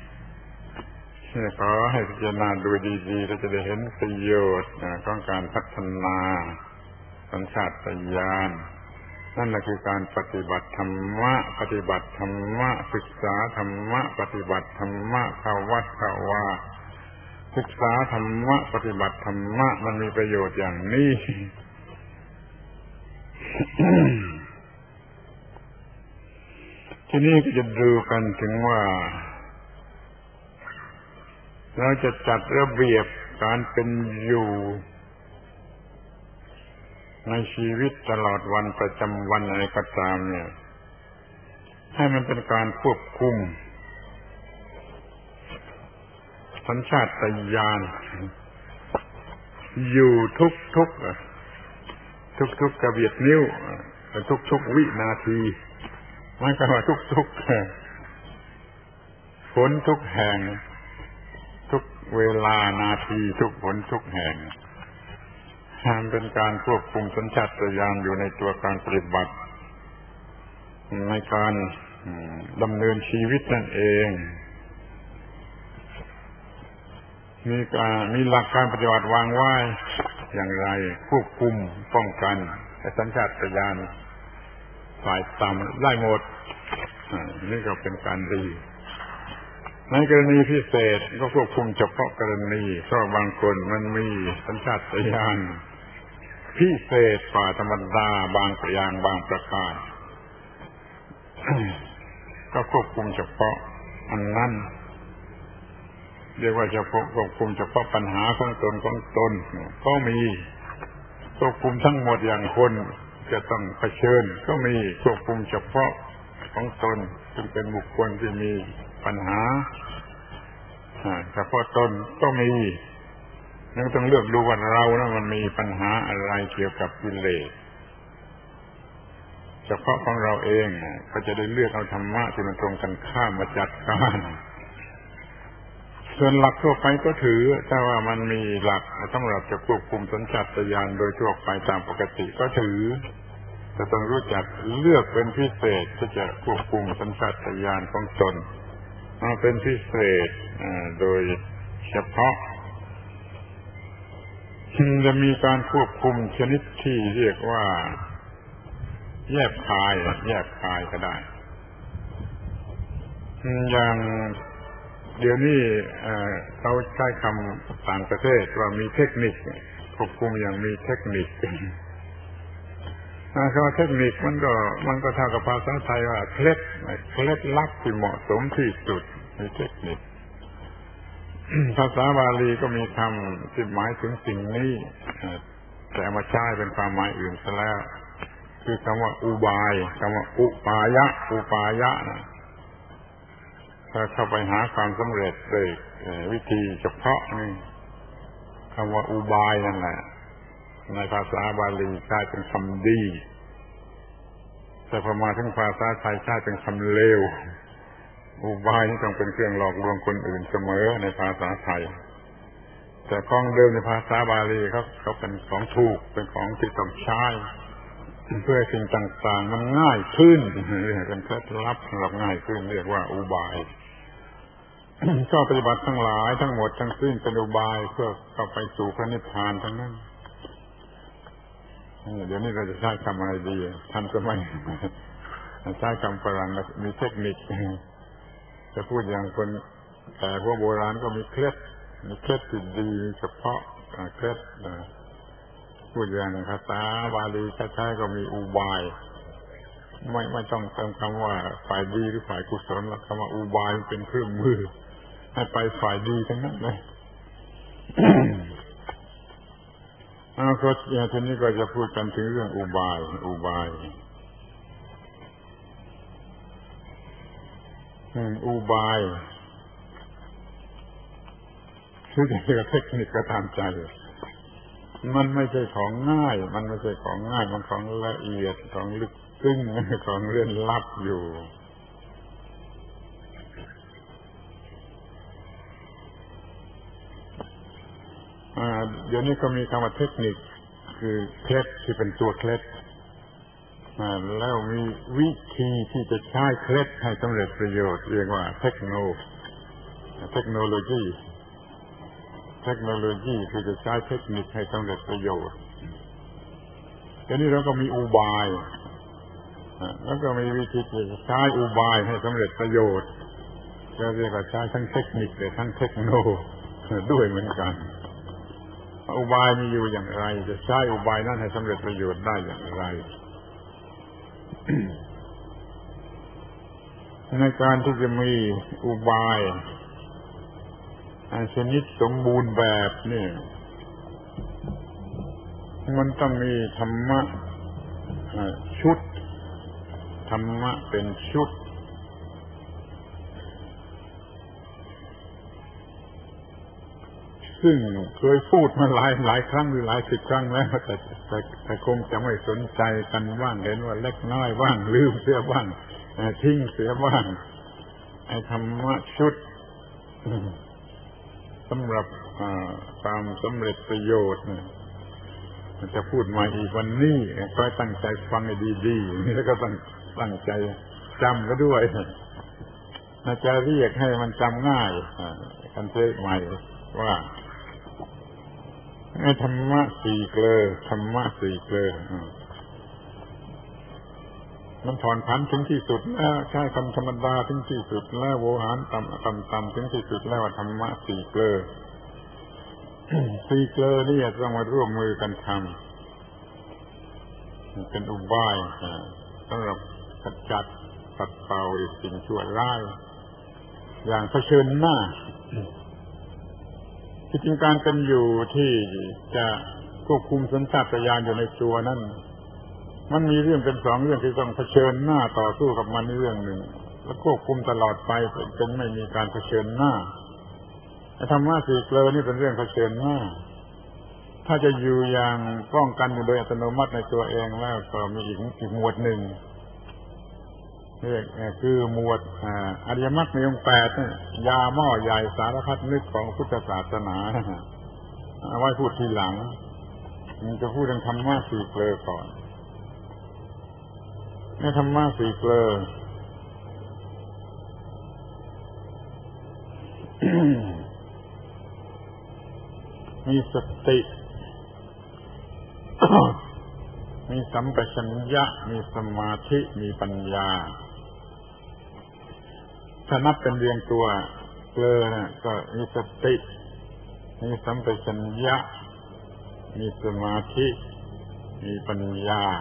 ขอให้พิจารณาดูดีๆเราจะได้เห็นประโยชน์ของการพัฒนาสัญชาตญาณนั่นแหละคือการปฏิบัติธรรมะปฏิบัติธรรมะศึกษาธรรมะปฏิบัติธรรมะเข้าวัดเข้าวาศึกษาธรรมะปฏิบัติธรรมะมันมีประโยชน์อย่างนี้ ทีนี้ก็จะดูกันถึงว่าเราจะจัดระเบียบการเป็นอยู่ในชีวิตตลอดวันประจำวันอะไรก็ตามเนี่ยให้มันเป็นการควบคุมสัญชาตญาณอยู่ทุกทุกทุกทุกกระเบียดนิ้วทุกทุกวินาทีมันก็ว่าทุกทุกผลทุกแห่งทุกเวลานาทีทุกผลทุกแห่งมันเป็นการควบคุมสัญชาตญาณอยู่ในตัวการปฏิบัติในการดำเนินชีวิตนั่นเองมีการมีหลักการปฏิบัติวางไว้อย่างไรควบคุมป้องกันสัญชาตญาณฝ่ายต่ำได้หมดนี่ก็เป็นการดีในกรณีพิเศษก็ควบคุมเฉพาะกรณีเพราะบางคนมันมีสัญชาตญาณพิเศษกว่าธรรมดาบางอย่างบางประการก็ควบคุมเฉพาะอันนั้นเรียกว่าเฉพาะควบคุมเฉพาะปัญหาของตนของตนก็มีควบคุมทั้งหมดอย่างคนจะต้องเผชิญก็มีควบคุมเฉพาะของตนซึ่งเป็นบุคคลที่มีปัญหาเฉพาะตนก็มียังต้องเลือกดูว่าเรานะมันมีปัญหาอะไรเกี่ยวกับกิเลสเฉพาะของเราเองก็จะได้เลือกเอาธรรมะที่มันตรงกันข้ามมาจัดการส่วนหลักทั่วไปก็ถือถ้าว่ามันมีหลักสำหรับจะควบคุมสัญชาตญาณโดยทั่วไปตามปกติก็ถือจะต้องรู้จักเลือกเป็นพิเศษที่จะควบคุมสัญชาตญาณของตนมาเป็นพิเศษโดยเฉพาะจะมีการควบคุมชนิดที่เรียกว่าแยกคายแยกคายก็ได้อย่างเดี๋ยวนี้เขาใช้คำต่างประเทศว่ามีเทคนิคควบคุมอย่างมีเทคนิคคำว่าเทคนิคมันก็มันก็เท่ากับภาษาไทยว่าเคล็ดเคล็ดลับที่เหมาะสมที่สุดมีเทคนิคภาษาบาลีก็มีคำที่หมายถึงสิ่งนี้แต่มาใช้เป็นความหมายอื่นซะแล้วคือคำว่าอุบายคำว่าอุปายะอุปายะนะถ้าเข้าไปหาความสำเร็จด้วยวิธีเฉพาะนี่คำว่าอุบายนั่นแหละในภาษาบาลีใช้เป็นคำดีแต่พอมาถึงภาษาไทยใช้เป็นคำเลวอุบายนี่ต้องเป็นเครื่องหลอกลวงคนอื่นเสมอในภาษาไทยแต่ของเดิมในภาษาบาลีเขาเขาเป็นของถูกเป็นของที่ต้องใช้เพื่อสิ่งต่างๆมันง่ายขึ้นเป็นเคล็ดลับสำหรับง่ายขึ้นเรียกว่าอุบายก็ปฏิบัติทั้งหลายทั้งหมดทั้งสิ้นเป็นอุบายเพื่อเข้าไปสู่พระนิพพานทั้งนั้นเดี๋ยวนี้เราจะใช้คำอะไรดีทันสมัยใช้คำฝรั่งมีเทคนิคจะพูดอย่างคนแต่พวกโบราณก็มีเคล็ดมีเคล็ดที่ดีเฉพาะเคล็ดพูดอย่างภาษาบาลีใช้ๆก็มีอุบายไม่ไม่ต้องเติมคำว่าฝ่ายดีหรือฝ่ายกุศลหรอกคำว่าอุบายเป็นเครื่องมือให้ไปฝ่ายดีทั้งนั้นเลยเอาก็อย่างทีนี้ก็จะพูดกันถึงเรื่องอุบายอุบายอุบายคือจะเรียกเทคนิคก็ตามใจมันไม่ใช่ของง่ายมันไม่ใช่ของง่ายมันของละเอียดของลึกซึ้งของเรื่องลับอยู่เดี๋ยวนี้ก็มีคำว่าเทคนิคคือเคล็ดที่เป็นตัวเคล็ดแล้วมีวิธีที่จะใช้เคล็ดให้สำเร็จประโยชน์เรียกว่าเทคโนเทคโนโลยีเทคโนโลยีคือจะใช้เทคนิคให้สำเร็จประโยชน์เดี๋ยวนี้เราก็มีอุบายแล้วก็มีวิธีที่จะใช้อุบายให้สำเร็จประโยชน์จะเรียกว่าใช้ทั้งเทคนิคและทั้งเทคโนด้วยเหมือนกันอุบายมีอยู่อย่างไรจะใช้อุบายนั้นให้สำเร็จประโยชน์ได้อย่างไร ในการที่จะมีอุบายชนิดสมบูรณ์แบบนี่มันต้องมีธรรมะชุดธรรมะเป็นชุดซึ่งเคยพูดมาหลายหลายครั้งหรือหลายสิบครั้งแล้วแต่แต่แต่คงจะไม่สนใจกันบ้างเห็นว่าเล็กน้อยบ้างลืมเสียบ้างทิ้งเสียบ้างไอ้ธรรมะชุดสำหรับความสำเร็จประโยชน์มันจะพูดมาอีกวันนี้ก็ตั้งใจฟังให้ดีๆแล้วก็ตั้งตั้งใจจำก็ด้วยจะเรียกให้มันจำง่ายกันเทศใหม่ว่าไอ้ธรรมะสี่เกลอธรรมะสี่เกลอมันถอนพันถึงที่สุดแล้วใช้คำธรรมดาถึงที่สุดแล้วโวหารต่ำต่ำต่ำถึงที่สุดแล้วธรรมะสี่เกลอสี่เกลอนี่ต้องมาร่วมมือกันทำเป็นอุบายสำหรับขจัดปัดเป่าสิ่งชั่วร้ายอย่างเผชิญหน้าที่จริงการเป็นอยู่ที่จะควบคุมสัญชาตญาณอยู่ในตัวนั้นมันมีเรื่องเป็นสองเรื่องที่ต้องเผชิญหน้าต่อสู้กับมันเรื่องหนึ่งแล้วควบคุมตลอดไปจนไม่มีการเผชิญหน้าธรรมะสี่เกลอนี่เป็นเรื่องเผชิญหน้าถ้าจะอยู่อย่างป้องกันอยู่โดยอัตโนมัติในตัวเองแล้วก็มีอีกอีกหมวดหนึ่งเรียกคือหมวดอริยมรรคมีองค์แปดยาหม้อใหญ่สารพัดนึกของพุทธศาสนาเอาไว้พูดทีหลังมันจะพูดเรื่องธรรมะสี่เกลอก่อนในธรรมะสี่เกลอ มีสติ มีสัมปชัญญะมีสมาธิมีปัญญาถ้านับเป็นเรียงตัวเกลอนะก็มีสติมีสัมปชัญญะมีสมาธิมีปัญญา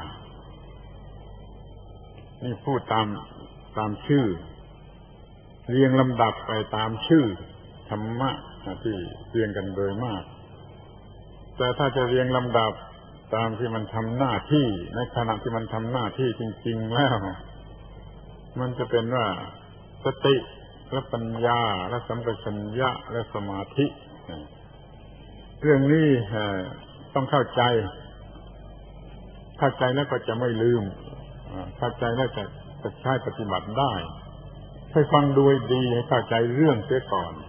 นี่พูดตามตามชื่อเรียงลำดับไปตามชื่อธรรมะที่เรียงกันโดยมากแต่ถ้าจะเรียงลำดับตามที่มันทำหน้าที่ในขณะที่มันทำหน้าที่จริงๆแล้วมันจะเป็นว่าสติและปัญญาและสัมปชัญญะและสมาธิเรื่องนี้ต้องเข้าใจเข้าใจแล้วก็จะไม่ลืมเข้าใจแล้วจะจะใช้ปฏิบัติได้ให้ฟังดูให้ดีให้เข้าใจเรื่องเสียก่อน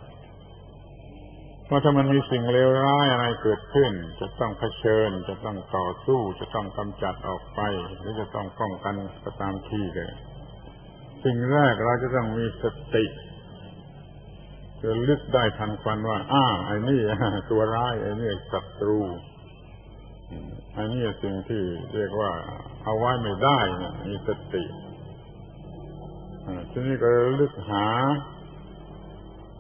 ว่าถ้ามันมีสิ่งเลวร้ายอะไรเกิดขึ้นจะต้องเผชิญจะต้องต่อสู้จะต้องกำจัดออกไปหรือจะต้องป้องกันก็ตามที่เลยสิ่งแรกเราจะต้องมีสติจะลึกได้ทันควันว่าอ้าไอ้นี่ตัวร้ายไอ้นี่ศัตรูไอ้นี่สิ่งที่เรียกว่าเอาไว้ไม่ได้มีสติทีนี้ก็ลึกหา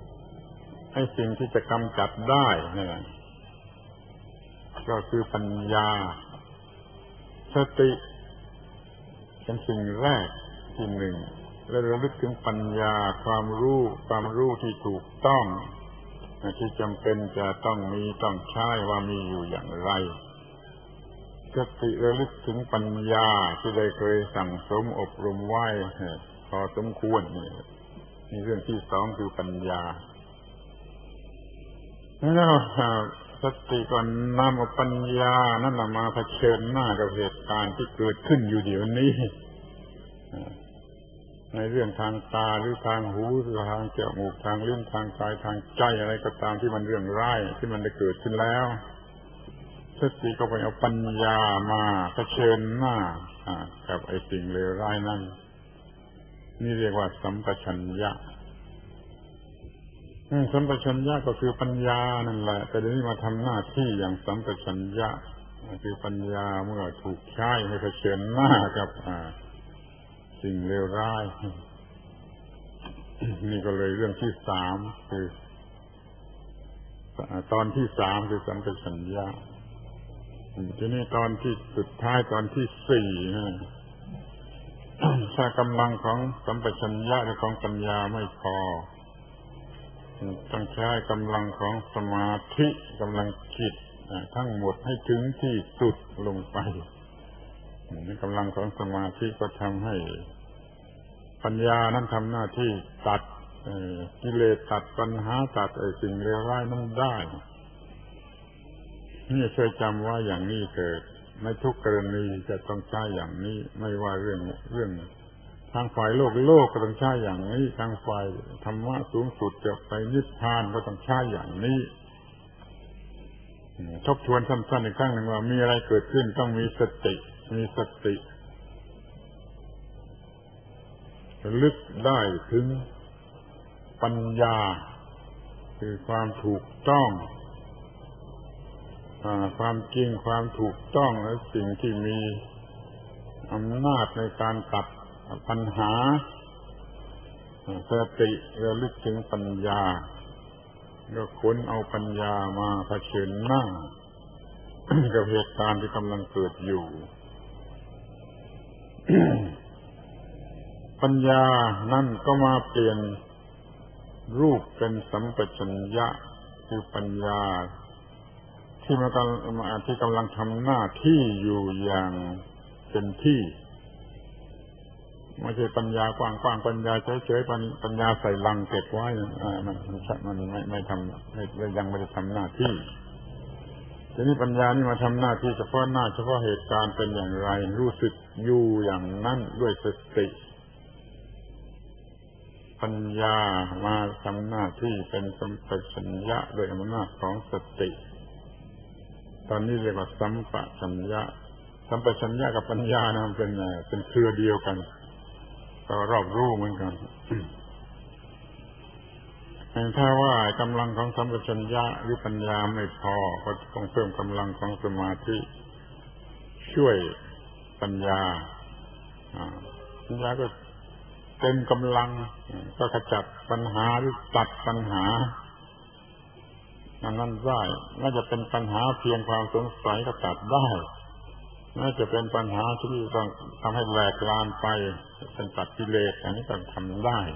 ไอ้สิ่งที่จะกำจัดได้นั่นแหละก็คือปัญญาสติเป็นสิ่งแรกที่หนึ่งและระลึกถึงปัญญาความรู้ความรู้ที่ถูกต้องที่จำเป็นจะต้องมีต้องใช้ว่ามีอยู่อย่างไรสติระลึกถึงปัญญาที่ได้เคยสั่งสมอบรมไว้พอสมควรนี่นี่เรื่องที่สองคือปัญญาแล้วสติก่อนนำเอาปัญญานั่นมาเผชิญหน้ากับเหตุการณ์ที่เกิดขึ้นอยู่เดี๋ยวนี้ในเรื่องทางตาหรือทางหูหรือทางจมูกทางลิ้นทางกายทางใจอะไรก็ตามที่มันเรื่องร้ายที่มันได้เกิดขึ้นแล้วสติก็ไปเอาปัญญามาเผชิญหน้ากับไอ้สิ่งเลวร้ายนั้นนี่เรียกว่าสัมปชัญญะสัมปชัญญะก็คือปัญญานั่นแหละแต่เดี๋ยวนี้มาทำหน้าที่อย่างสัมปชัญญะคือปัญญาเมื่อถูกใช้ให้เผชิญหน้ากับสิ่งเลวร้ายนี่ก็เลยเรื่องที่สามคือตอนที่สามคือสัมปชัญญะทีนี้ตอนที่สุดท้ายตอนที่สี่ถ้ากำลังของสัมปชัญญะหรือของปัญญาไม่พอต้องใช้กำลังของสมาธิกำลังจิตทั้งหมดให้ถึงที่สุดลงไปกำลังของสมาธิก็ทำให้ปัญญานั้นทำหน้าที่ตัดกิเลสตัดปัญหาตัดไอ้สิ่งเลวร้ายนั้นได้นี่เคยจำว่าอย่างนี้เกิดในทุกกรณีจะต้องใช้อย่างนี้ไม่ว่าเรื่องเรื่องทางฝ่ายโลกโลกก็ต้องใช้อย่างนี้ทางฝ่ายธรรมะสูงสุดจะไปนิพพานก็ต้องใช้อย่างนี้ทบทวนสั้นๆอีกครั้งหนึ่งว่ามีอะไรเกิดขึ้นต้องมีสติมีสติลึกได้ถึงปัญญาคือความถูกต้องความจริงความถูกต้องและสิ่งที่มีอำนาจในการตัดปัญหาสติระลึกถึงปัญญาก็ค้นเอาปัญญามาเผชิญหน้ากับเหตุการณ์ที่กำลังเกิดอยู่ ปัญญานั่นก็มาเปลี่ยนรูปเป็นสัมปชัญญะคือปัญญาที่มันกำลังที่กำลังทำหน้าที่อยู่อย่างเต็มที่ไม่ใช่ปัญญากว้างๆปัญญาเฉยๆปัญญาใส่ลังเก็บไว้มันมันไม่ไม่ทำไม่ยังไม่ได้ทำหน้าที่ทีนี้ปัญญานี่มาทำหน้าที่เฉพาะหน้าเฉพาะเหตุการณ์เป็นอย่างไรรู้สึกอยู่อย่างนั้นด้วยสติปัญญามาทำหน้าที่เป็นสัมปชัญญะโดยอำนาจของสติตอนนี้เรียกว่าสัมปชัญญะสัมปชัญญะกับปัญญานะมันเป็นเป็นเครือเดียวกันก็รอบรู้เหมือนกันถ้าว่ากำลังของสัมปชัญญะหรือปัญญาไม่พอก็ต้องเพิ่มกำลังของสมาธิช่วยปัญญาปัญญาก็เต็มกำลังก็ขจัดปัญหาหรือตัดปัญหานั่นได้น่าจะเป็นปัญหาเพียงความสงสัยก็ตัดได้น่าจะเป็นปัญหาที่ต้องทำให้แหลกลานไปเป็นตัดกิเลสอันนี้ก็ทำได้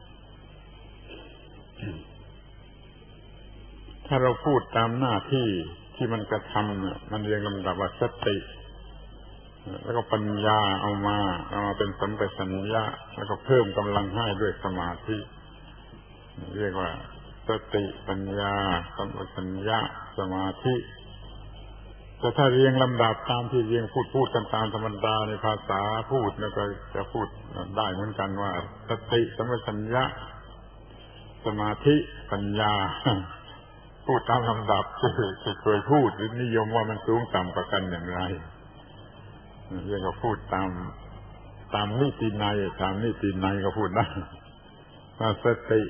ถ้าเราพูดตามหน้าที่ที่มันกระทำเนี่ยมันเรียงลำดับว่าสติแล้วก็ปัญญาเอามาเอามาเป็นสัมปชัญญะแล้วก็เพิ่มกำลังให้ด้วยสมาธิเรียกว่าสติปัญญาสัมปชัญญะสมาธิแต่ถ้าเรียงลำดับตามที่เรียงพูดพูดกันตามธรรมดาในภาษาพูดแล้วก็จะพูดได้เหมือนกันว่าสติสัมปชัญญะสมาธิปัญญาพูดตามลำดับที่เคยพูดหรือนิยมว่ามันสูงต่ำกว่ากันอย่างไรเรียกว่าพูดตามตามนิตินัยตามนิตินัยก็พูดได้ว่าสติ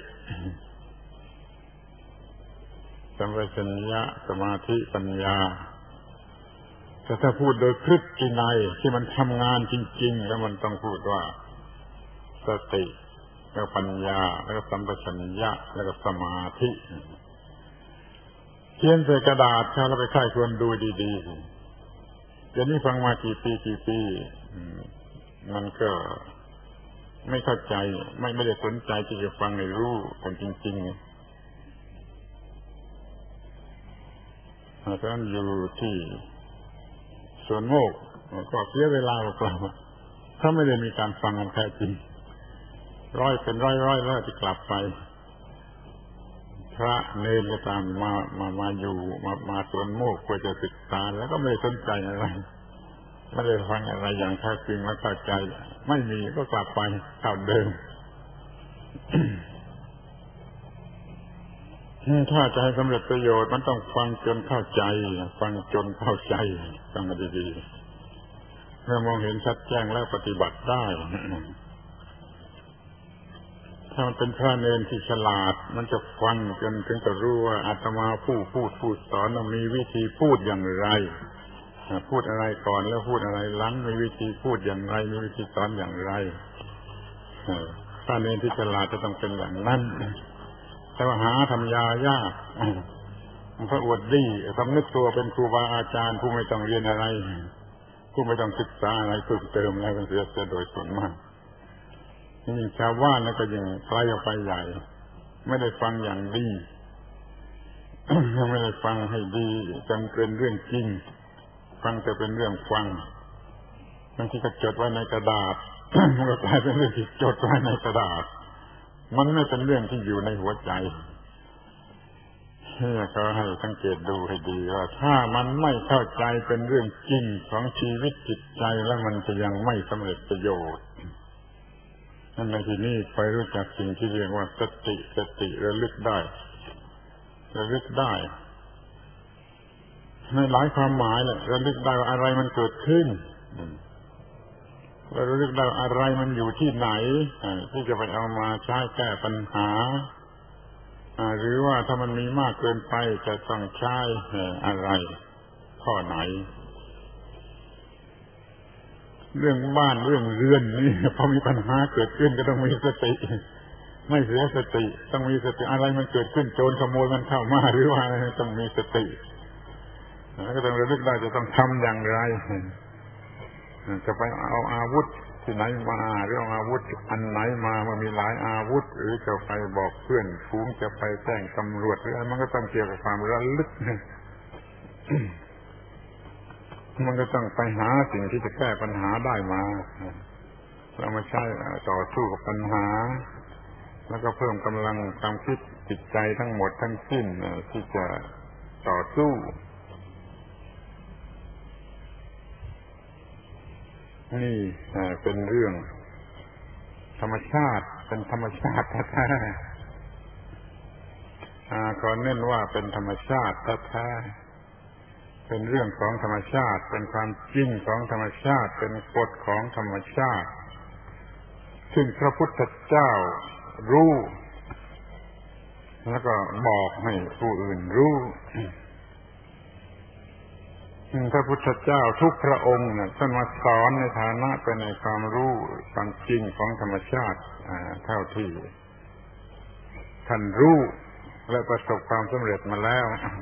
สัมปชัญญะสมาธิปัญญาแต่ถ้าพูดโดยพฤตินัยที่มันทำงานจริงๆแล้วมันต้องพูดว่าสติสแล้วปัญญาแล้วก็สัมปชัญญะแล้วก็สมาธิเขียนใส่กระดาษแล้วไปค่ายควรดูดีๆเดี๋ยวนี้ฟังมากี่ปีกี่ปีมันก็ไม่เข้าใจไม่ไม่ได้สนใจที่จะฟังในรู้กันจริงๆเพราะฉะนั้นอยู่ที่สวนโมกก็เสียเวลาเปล่าถ้าไม่ได้มีการฟังกันแท้จริงร้อยเป็นร้อยร้อยร้อยที่กลับไปพระเนรก็ตามมามามาอยู่มามาสวนโมกเพื่อจะศึกษาแล้วก็ไม่สนใจอะไรไม่ได้ฟังอะไรอย่างแท้จริงและเข้าใจไม่มีก็กลับไปเท่าเดิม ถ้าจะให้สำเร็จประโยชน์มันต้องฟังจนเข้าใจฟังจนเข้าใจฟังมาดีๆเมื่อมองเห็นชัดแจ้งแล้วปฏิบัติได้ถ้ามันเป็นพระเนรที่ฉลาดมันจะฟังจนถึงจะรู้ว่าอาตมาผู้พูดพูดสอนมีวิธีพูดอย่างไรพูดอะไรก่อนแล้วพูดอะไรหลังมีวิธีพูดอย่างไรมีวิธีสอนอย่างไรพระเนรที่ฉลาดจะต้องเป็นอย่างนั้นแต่ว่าหาทำยายากพระอวดดีสำนึกตัวเป็นครูบาอาจารย์ผู้ไม่ต้องเรียนอะไรผู้ไม่ต้องศึกษาอะไรเพิ่มเติมอะไรกันเสียจะโดยส่วนมากนี่ชาวบ้านนั่นก็ยิ่งไกลออกไปใหญ่ไม่ได้ฟังอย่างดีไม่ได้ฟังให้ดีจนเป็นเรื่องจริงฟังแต่เป็นเรื่องฟังบางทีก็จดไว้ในกระดาษ มันก็กลายเป็นเรื่องที่จดไว้ในกระดาษมันไม่เป็นเรื่องที่อยู่ในหัวใจนี่ก็ให้สังเกตดูให้ดีว่าถ้ามันไม่เข้าใจเป็นเรื่องจริงของชีวิตจิตใจแล้วมันจะยังไม่สำเร็จประโยชน์นั่นในที่นี้ไปรู้จักสิ่งที่เรียกว่าสติสติระลึกได้ระลึกได้ในหลายความหมายแหละระลึกได้ว่าอะไรมันเกิดขึ้นระลึกได้ว่าอะไรมันอยู่ที่ไหนที่จะไปเอามาใช้แก้ปัญหาหรือว่าถ้ามันมีมากเกินไปจะต้องใช้อะไรข้อไหนเรื่องบ้านเรื่องเรือนนี่พอมีปัญหาเกิดขึ้นก็ต้องมีสติไม่เสียสติต้องมีสติอะไรมันเกิดขึ้นโจรขโมยมันเข้ามาหรือว่าอะไรต้องมีสติแล้วก็ต้องระลึกได้จะต้องทำอย่างไรจะไปเอาอาวุธที่ไหนมาหรือเอาอาวุธอันไหนมามันมีหลายอาวุธหรือจะไปบอกเพื่อนฝูงจะไปแจ้งตำรวจหรืออะไรมันก็ต้องเกี่ยวกับความระลึกมันก็ต้องไปหาสิ่งที่จะแก้ปัญหาได้มาเรามาใช้ต่อสู้กับปัญหาแล้วก็เพิ่มกำลังความคิดจิตใจทั้งหมดทั้งสิ้นที่จะต่อสู้นี่เป็นเรื่องธรรมชาติเป็นธรรมชาติแท้ๆขอเน้นว่าเป็นธรรมชาติแท้ๆเป็นเรื่องของธรรมชาติเป็นความจริงของธรรมชาติเป็นกฎของธรรมชาติซึ่งพระพุทธเจ้ารู้แล้วก็บอกให้ผู้อื่นรู้พระพุทธเจ้าทุกพระองค์เนี่ยท่านมาสอนในฐานะเป็นในความรู้ความจริงของธรรมชาติเท่าที่ท่านรู้และประสบความสำเร็จมาแล้ว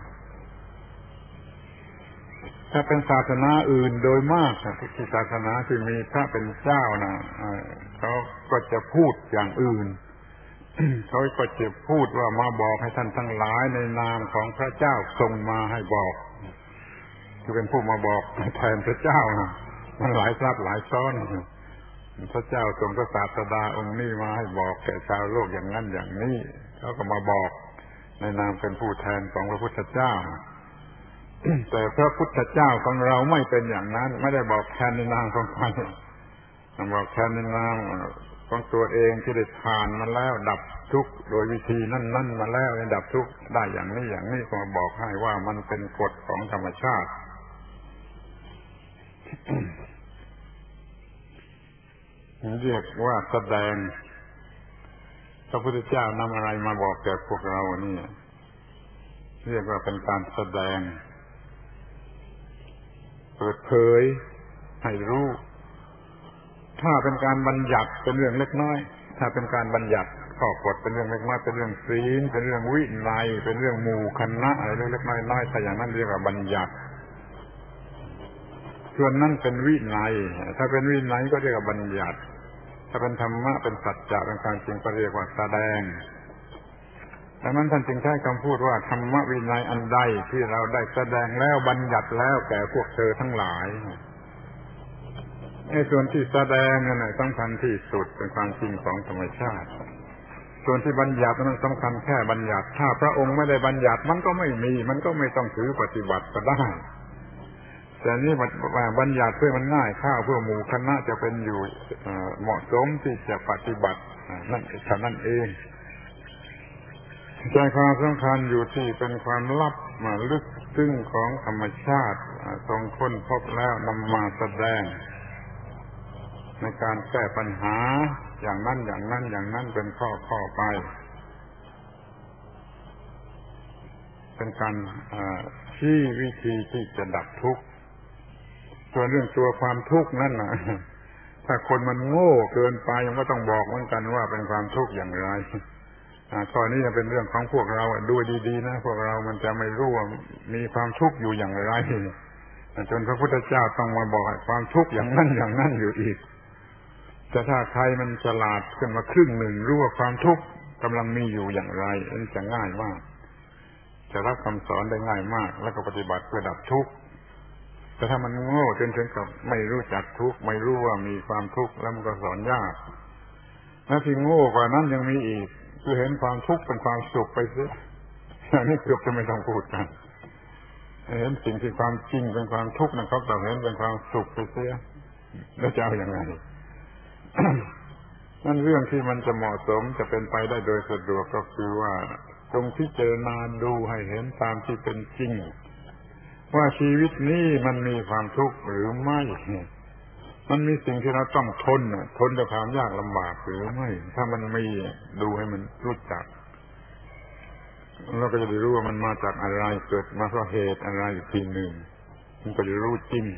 ถ้าเป็นศาสนาอื่นโดยมากที่ศาสนาที่มีพระเป็นเจ้านะเขาก็จะพูดอย่างอื่น เขาก็จะพูดว่ามาบอกให้ท่านทั้งหลายในนามของพระเจ้าทรงมาให้บอกคือเป็นผู้มาบอกแทนพระเจ้านะมันหลายซับหลายซ้อนพระเจ้าทรงพระศาสดาองค์นี้มาให้บอกแก่ชาวโลกอย่างนั้นอย่างนี้เขาก็มาบอกในนามเป็นผู้แทนของพระพุทธเจ้าแต่พระพุทธเจ้าของเราไม่เป็นอย่างนั้นไม่ได้บอกแทนในนามของใครบอกแทนในนามของตัวเองที่ได้ผ่านมาแล้วดับทุกข์โดยวิธีนั้นๆมาแล้วดับทุกข์ได้อย่างนี้อย่างนี้ก็มาบอกให้ว่ามันเป็นกฎของธรรมชาติเรียกว่าแสดงพระพุทธเจ้านำอะไรมาบอกแก่พวกเรานี่เรียกว่าเป็นการแสดงเปิดเผยให้รู้ถ้าเป็นการบัญญัติเป็นเรื่องเล็กน้อยถ้าเป็นการบัญญัติข้อกฎเป็นเรื่องเล็กน้อยเป็นเรื่องศีลเป็นเรื่องวินัยเป็นเรื่องหมู่คณะอะไรเล็กๆน้อยๆแต่อย่างนั้นเรียกว่าบัญญัติส่วนนั้นเป็นวินัยถ้าเป็นวินัยก็เรียกว่าบัญญัติถ้าเป็นธรรมะเป็นสัจจะเป็นการจริงก็เรียกว่าแสดงดังนั้นท่านจึงใช้คำพูดว่าธรรมะวินัยอันใดที่เราได้แสดงแล้วบัญญัติแล้วแก่พวกเธอทั้งหลายไอ้ส่วนที่แสดงนั่นแหละสำคัญที่สุดเป็นความจริงของธรรมชาติส่วนที่บัญญัตินั้นสำคัญแค่บัญญัติถ้าพระองค์ไม่ได้บัญญัติมันก็ไม่มีมันก็ไม่ต้องถือปฏิบัติก็ได้แต่นี่บัญญัติเพื่อมันง่ายข้าวเพื่อหมู่คณะจะเป็นอยู่เหมาะสมที่จะปฏิบัตินั่นเท่านั้นเองใจความสำคัญอยู่ที่เป็นความลับมาลึกซึ้งของธรรมชาติทรงค้นพบแล้วนำมาแสดงในการแก้ปัญหาอย่างนั้นอย่างนั้นอย่างนั้นเป็นข้อข้อไปเป็นการชี้วิธีที่จะดับทุกข์ส่วนเรื่องตัวความทุกข์นั่นนะถ้าคนมันโง่เกินไปมันก็ต้องบอกเหมือนกันว่าเป็นความทุกข์อย่างไรข้อนี้จะเป็นเรื่องของพวกเราดูดีๆนะพวกเรามันจะไม่รู้ว่ามีความทุกข์อยู่อย่างไรจนพระพุทธเจ้าต้องมาบอกความทุกข์อย่างนั้นอย่างนั้นอยู่อีกแต่ถ้าใครมันฉลาดขึ้นมาครึ่งหนึ่งรู้ว่าความทุกข์กำลังมีอยู่อย่างไรอันนี้จะง่ายมากจะรับคำสอนได้ง่ายมากแล้วก็ปฏิบัติเพื่อดับทุกข์แต่ถ้ามันโง่จนถึงกับไม่รู้จักทุกข์ไม่รู้ว่ามีความทุกข์แล้วมันก็สอนยากและที่โง่กว่านั้นยังมีอีกคือเห็นความทุกข์เป็นความสุขไปเสียอย่างนี้เกือบจะไม่ต้องพูดกันเห็นสิ่งที่ความจริงเป็นความทุกข์นะครับแต่เห็นเป็นความสุขไปเสียแล้วจะเอาอย่างไรนั่นเรื่องที่มันจะเหมาะสมจะเป็นไปได้โดยสะดวกก็คือว่าจงพิจารณาดูให้เห็นตามที่เป็นจริงว่าชีวิตนี้มันมีความทุกข์หรือไม่มันมีสิ่งที่เราต้องทนทนกับความยากลำบากหรือไม่ถ้ามันมีดูให้มันรู้จักเราก็จะได้รู้ว่ามันมาจากอะไรเกิดมาเพราะเหตุอะไรอีกทีหนึ่งมันก็จะรู้จริง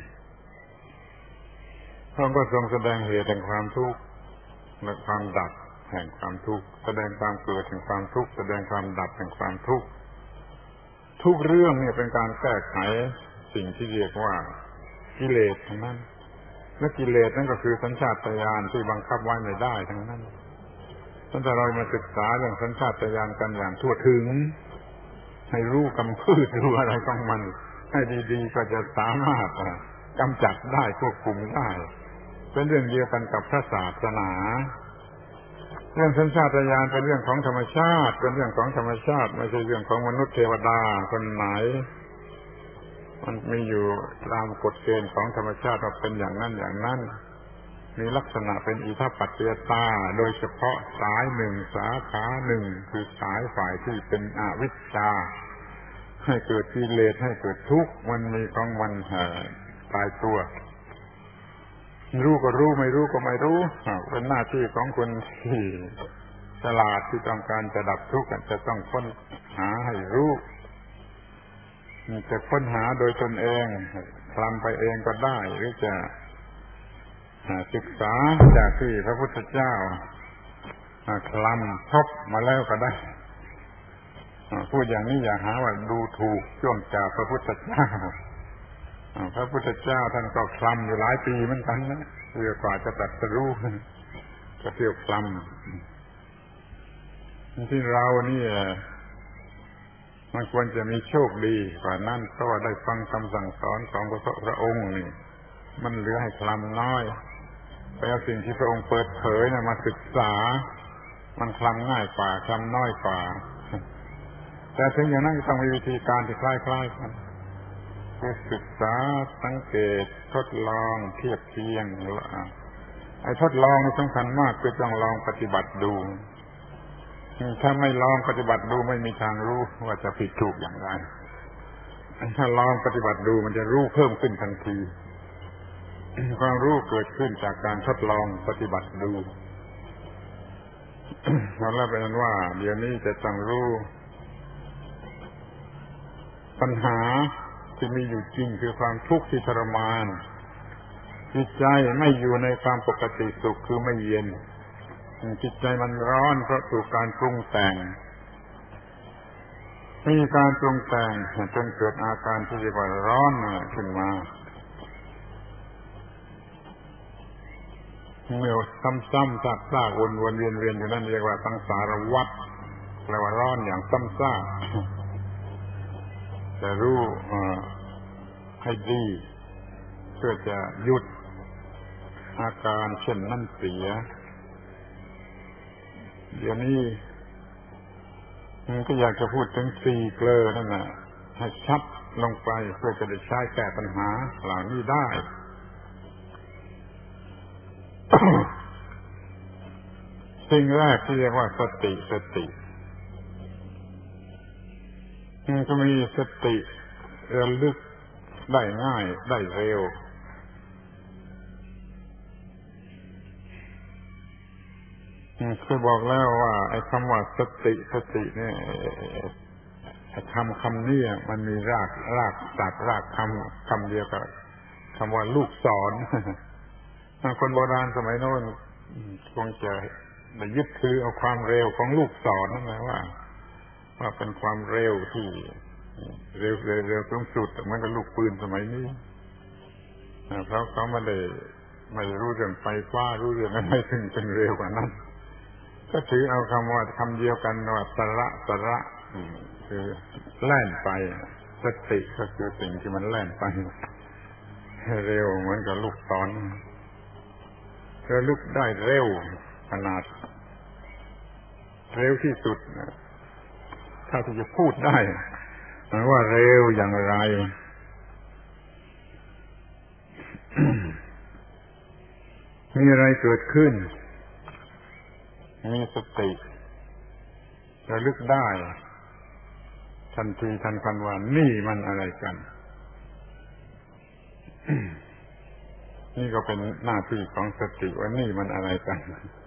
พระองค์ก็ทรงแสดงเหตุแห่งความทุกข์และความดับแห่งความทุกข์แสดงความเกิดแห่งความทุกข์แสดงความดับแห่งความทุกข์ทุกเรื่องเนี่ยเป็นการแก้ไขสิ่งที่เรียกว่ากิเลสทั้งนั้นและกิเลสนั่นก็คือสัญชาตญาณที่บังคับไว้ไม่ได้ทั้งนั้นถ้าเรามาศึกษาเรื่องสัญชาตญาณกันอย่างทั่วถึงให้รู้กำพืชรู้อะไรของมันให้ดีๆก็จะสามารถกำจัดได้ควบคุมได้เป็นเรื่องเดียวกันกับพระศาสนาเรื่องสัญชาตญาณเป็นเรื่องของธรรมชาติเป็นเรื่องของธรรมชาติไม่ใช่เรื่องของมนุษย์เทวดาคนไหนมันมีอยู่ตามกฎเกณฑ์ของธรรมชาติว่าเป็นอย่างนั้นอย่างนั้นมีลักษณะเป็นอิทัปปัจจยตาโดยเฉพาะสายหนึ่งสาขาหนึ่งคือสายฝ่ายที่เป็นอวิชชาให้เกิดกิเลสให้เกิดทุกข์มันมีของมันตายตัวรู้ก็รู้ไม่รู้ก็ไม่รู้เป็นหน้าที่ของคนที่ฉลาดที่ต้องการจะดับทุกข์จะต้องค้นหาให้รู้จะค้นหาโดยตนเองคลำไปเองก็ได้หรือจะศึกษาจากที่พระพุทธเจ้าคลำพบมาแล้วก็ได้พูดอย่างนี้อย่าหาว่าดูถูกช่วงจากพระพุทธเจ้าพระพุทธเจ้าท่านก็คลำอยู่หลายปีเหมือนกันนะเพื่อกว่าจะตรัสรู้ก็เที่ยวคลำที่เรานี่มันควรจะมีโชคดีกว่านั้นเพราะว่าได้ฟังคำสั่งสอนของพระพระองค์นี่มันเหลือให้คลำน้อยไปเอาสิ่งที่พระองค์เปิดเผยนะมาศึกษามันคลำง่ายกว่าคลำน้อยกว่าแต่ถึงอย่างนั้นก็ต้องมีวิธีการที่คล้ายๆกันคือศึกษาสังเกตทดลองเทียบเทียงไอ้ทดลองนี่สำคัญมากคือต้องลองปฏิบัติดูถ้าไม่ลองปฏิบัติดูไม่มีทางรู้ว่าจะผิดถูกอย่างไรถ้าลองปฏิบัติดูมันจะรู้เพิ่มขึ้นทันทีความรู้เกิดขึ้นจากการทดลองปฏิบัติดูเราแล้วเป็นว่าเดี๋ยวนี้จะต้องรู้ปัญหาที่มีอยู่จริงคือความทุกข์ที่ทรมานจิตใจไม่อยู่ในความปกติสุขคือไม่เย็นจิตใจมันร้อนเพราะถูกการปรุงแต่งมีการปรุงแต่งจนเกิดอาการที่เรียกว่าร้อนขึ้นมาเมื่อซ้ำๆซากๆวนๆเวียนๆอยู่นั่นเรียกว่าสังสารวัฏแปลว่าร้อนอย่างซ้ำซากจะรู้ให้ดีเพื่อจะหยุดอาการเช่นนั้นเสียเดี๋ยวนี้ก็อยากจะพูดถึงสี่เกลอนั่นแหละให้ชัดลงไปเพื่อจะได้ใช้แก้ปัญหาเหล่านี้ได้ สิ่งแรกที่เรียกว่าสติสติก็มีสติระลึกได้ง่ายได้เร็วเคยบอกแล้วว่าไอ้คำว่าสติสติเนี่ยไอ้คำคำนี้มันมีรากรากศัพท์รากคำคำเดียวกับคำว่าลูกศรคนโบราณสมัยโน้นคงจะได้ยึดถือเอาความเร็วของลูกศรนั่นแหละว่าว่าเป็นความเร็วที่เร็วเร็วเร็วสูงสุดเหมือนกับลูกปืนสมัยนี้เพราะเขาไม่ได้ไม่รู้เรื่องไฟฟ้ารู้เรื่องอะไรถึงเป็นเร็วกว่านั้นก็ถือเอาคำว่าคำเดียวกันว่าสระสระคือแล่นไปสติก็คือสิ่งที่มันแล่นไปเร็วเหมือนกับลูกศรระลึกได้เร็วขนาดเร็วที่สุดถ้าที่จะพูดได้ว่าเร็วอย่างไร มีอะไรเกิดขึ้นมีสติระลึกได้ทันทีทันควันว่านี่มันอะไรกัน นี่ก็เป็นหน้าที่ของสติว่านี่มันอะไรกัน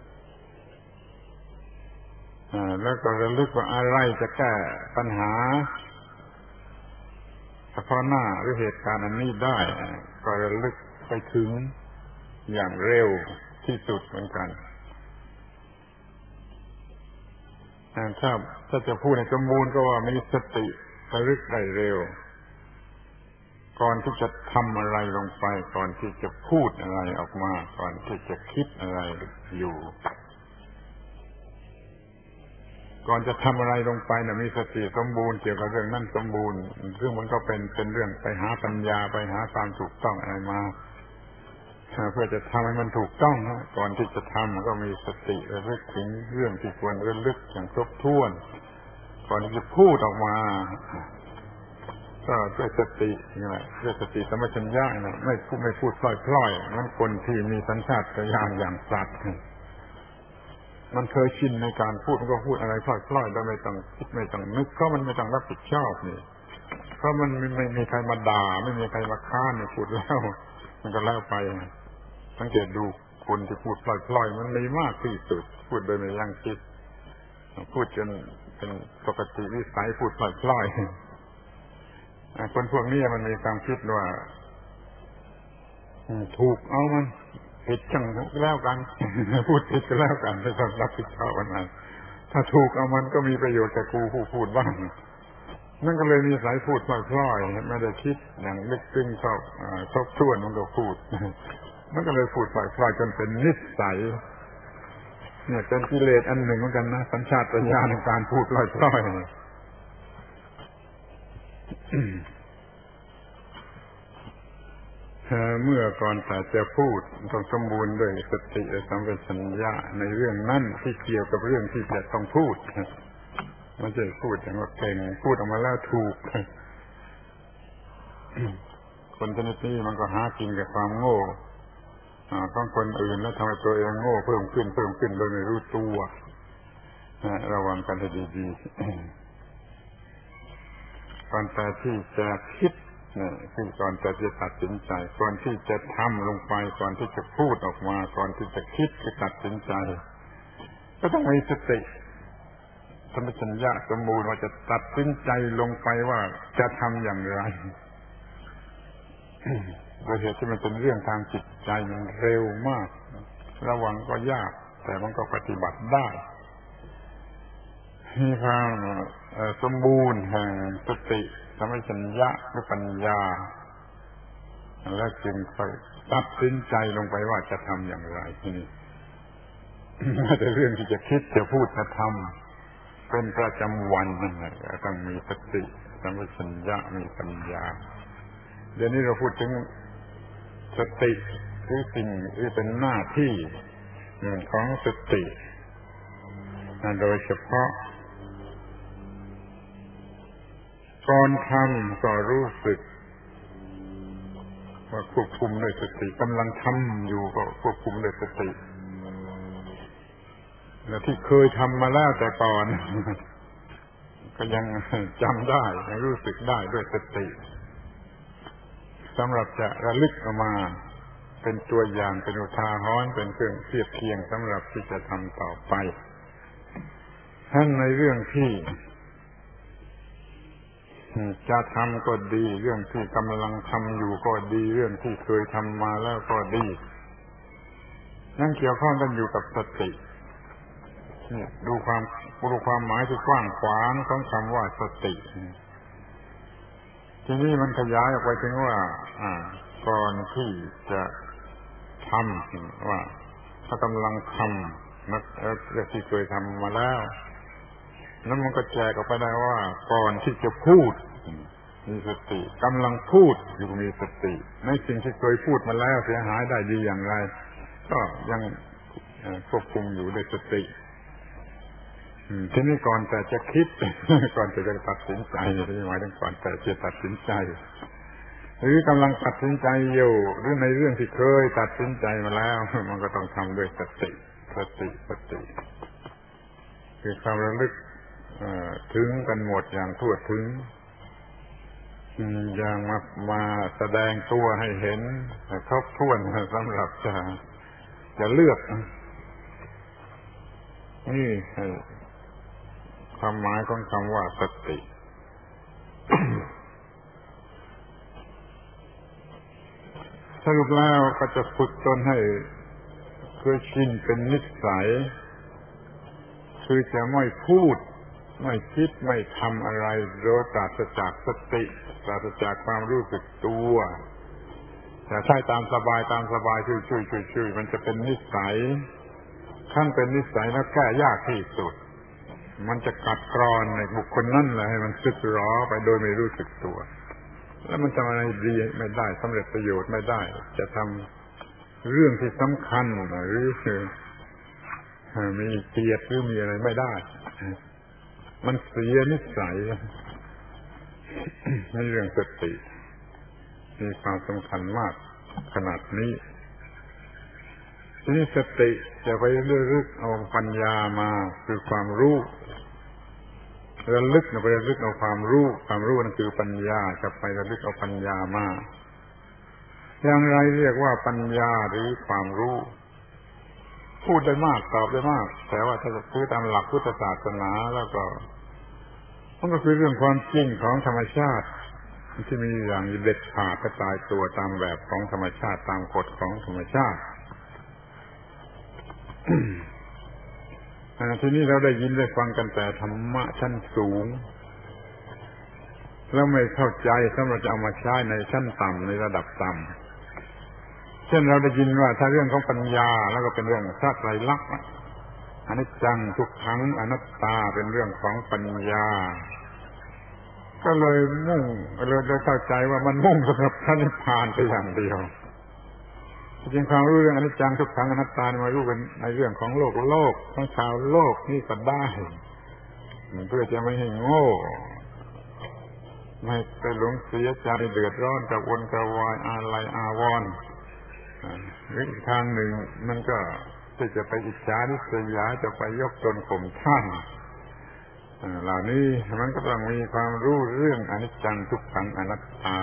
แล้วก็ระลึกว่าอะไรจะแก้ปัญหาเฉพาะหน้าหรือเหตุการณ์อันนี้ได้ก็ระลึกไปถึงอย่างเร็วที่สุดเหมือนกันถ้าถ้าจะพูดในสมบูรณ์ก็ว่ามีสติระลึกได้เร็วก่อนที่จะทำอะไรลงไปก่อนที่จะพูดอะไรออกมาก่อนที่จะคิดอะไรอยู่ก่อนจะทำอะไรลงไปนะมีสติสมบูรณ์เกี่ยวกับเรื่องนั้นสมบูรณ์ซึ่งมันก็เป็นเป็นเรื่องไปหาปัญญาไปหาความถูกต้องอะไรมาเพื่อจะทำให้มันถูกต้องนะก่อนที่จะทำก็มีสติระลึกถึงเรื่องที่ควรระลึกอย่างครบถ้วนก่อนที่จะพูดออกมาก็ด้วยสตินี่แหละด้วยสติสัมปชัญญะนะไม่พูดไม่พูดพล่อยๆมันคนที่มีสัญชาตญาณอย่างสัตว์มันเคยชินในการพูดมันก็พูดอะไรพล่อยๆโดยไม่ต้องคิดไม่ต้องนึกเพราะมันไม่ต้องรับผิดชอบนี่เพราะมันไม่ไม่มีใครมาด่าไม่มีใครมาค้านพูดแล้วมันก็แล้วไปสังเกตดูคนที่พูดพล่อยๆมันมีมากที่สุดพูดโดยไม่ยั้งคิดพูดจนเป็นปกติวิสัยพูดพล่อยๆคนพวกนี้มันมีความคิดว่าถูกเอามันผิดจังแล้วกันพูดผิดก็แล้วกันไม่ต้องรับผิดชอบอะไรถ้าถูกเอามันก็มีประโยชน์แก่กูผู้พูดบ้างนั่นก็เลยมีสายพูดพล่อยๆไม่ได้คิดอย่างลึกซึ้งชอบชอบท้วนมันก็พูดมันก็เลยพูดพล่อยๆจนเป็นนิสัยเนี่ยเป็นกิเลสอันหนึ่งเหมือนกันนะสัญชาตญาณในการพูดพล่อยๆเมื่อก่อนแต่จะพูดต้องสมบูรณ์ด้วยสติและสัมปชัญญะในเรื่องนั้นที่เกี่ยวกับเรื่องที่จะต้องพูดไม่ใช่พูดอย่างว่าเก่งพูดออกมาแล้วถูกคนชนิดนี้มันก็หากินกับความโง่ของคนอื่นแล้วทำให้ตัวเองโง่เพิ่มขึ้นเพิ่มขึ้นโดยไม่รู้ตัวระวังกันให้ดีๆก่อนแต่ที่จะคิดนี่คือก่อนจะตัดสินใจก่อนที่จะทำลงไปก่อนที่จะพูดออกมาก่อนที่จะคิดจะตัดสินใจก็ต้องมีสติสัมปชัญญะสมบูรณ์ว่าจะตัดสินใจลงไปว่าจะทำอย่างไรโดยเหตุที่มันเป็นเรื่องทางจิตใจมันเร็วมากระวังก็ยากแต่มันก็ปฏิบัติได้มีความสมบูรณ์แห่งสติสัมปชัญญะหรือปัญญาแล้วจึงค่อยตัดสินใจลงไปว่าจะทำอย่างไรนี่ไม่แต่เรื่องที่จะคิดจะพูดจะทำเป็นประจำวันนั่นแหละต้องมีสติสัมปชัญญะมีปัญญาเดี๋ยวนี้เราพูดถึงสติคือสิ่งที่เป็นหน้าที่ของสติโดยเฉพาะก่อนทำก็รู้สึกว่าควบคุมด้วยสติกำลังทำอยู่ก็ควบคุมด้วยสติและที่เคยทำมาแล้วแต่ก่อนก็ยังจำได้ยังรู้สึกได้ด้วยสติสำหรับจะระลึกออกมาเป็นตัวอย่างเป็นอุทาหรณ์เป็นเครื่องเทียบเคียงสำหรับที่จะทำต่อไปทั้งในเรื่องที่จะทำก็ดีเรื่องที่กำลังทำอยู่ก็ดีเรื่องที่เคยทำมาแล้วก็ดีนั่นเกี่ยวข้องกันอยู่กับสตินี่ดูความดูความหมายที่กว้างขวางของคำว่าสติทีนี้มันขยายออกไปถึงว่าก่อนที่จะทำว่าถ้ากำลังทำนักเรื่องที่เคยทำมาแล้วแล้วมันก็แจกออกไปได้ว่าก่อนที่จะพูดมีสติกำลังพูดอยู่มีสติในสิ่งที่เคยพูดมาแล้วเสียหายได้ดีอย่างไรก็ยังควบคุมอยู่ด้วยสติทีนี้ก่อนแต่จะคิดก่อนแต่จะตัดสินใจนี่หมายถึงก่อนแต่จะตัดสินใจหรือกำลังตัดสินใจอยู่หรือในเรื่องที่เคยตัดสินใจมาแล้วมันก็ต้องทำด้วยสติสติสติคือความระลึกถึงกันหมดอย่างทั่วถึงอย่างมามาแสดงตัวให้เห็นครบถ้วนสำหรับจะจะเลือกนี่ความหมายของคำว่าสติสรุปแล้วก็จะฝึกตนให้เคยชินเป็นนิสัยคือจะไม่พูดไม่คิดไม่ทำอะไรโดยปราศจากสติปราศจากความรู้สึกตัวแต่ใช้ตามสบายตามสบายช่วยๆๆๆมันจะเป็นนิสัยขั้นเป็นนิสัยแล้วแก้ยากที่สุดมันจะกัดกร่อนในบุคคลนั่นแหละให้มันสึกหรอไปโดยไม่รู้สึกตัวแล้วมันจะอะไรดีไม่ได้สำเร็จประโยชน์ไม่ได้จะทำเรื่องที่สำคัญหรือมีเกียรติหรือมีอะไรไม่ได้มันเสียนิสัยในเรื่องสติมีความสำคัญมากขนาดนี้ทีนี้สติจะไประลึกเอาปัญญามาคือความรู้ระลึกไประลึกเอาความรู้ความรู้นั่นคือปัญญาจะไประลึกเอาปัญญามาอย่างไรเรียกว่าปัญญาหรือความรู้พูดได้มากตอบได้มากแต่ว่าถ้าจะพูดตามหลักพุทธศาสนาแล้วก็มันก็คือเรื่องความจริงของธรรมชาติที่มีอย่างเด็ดขาดกระจายตัวตามแบบของธรรมชาติตามกฎของธรรมชาติ ทีนี้เราได้ยินได้ฟังกันแต่ธรรมะชั้นสูงแล้วไม่เข้าใจสำหรับจะเอามาใช้ในชั้นต่ำในระดับต่ำเช่นเราได้ยินว่าถ้าเรื่องของปัญญาแล้วก็เป็นเรื่องธาตุไตรลักษณ์อนิจจังทุกขังอนัตตาเป็นเรื่องของปัญญาก็เลยมุ่งเลยได้เข้าใจว่ามันมุ่งสำหรับพระนิพพานไปอย่างเดียวจริงความรู้เรื่องอนิจจังทุกขังอนัตตามารู้กันในเรื่องของโลกโลกของชาวโลกนี่ก็ได้เพื่อจะไม่ให้โง่ไม่ไปหลงเสียใจเดือดร้อนกระวนกระวายอาลัยอาวรณ์หรืออีกทางหนึ่งมันก็ที่จะไปอิจฉาริษยาจะไปยกตนข่มท่านเหล่านี้มันก็ต้องมีความรู้เรื่องอนิจจังทุกขังอนัตตา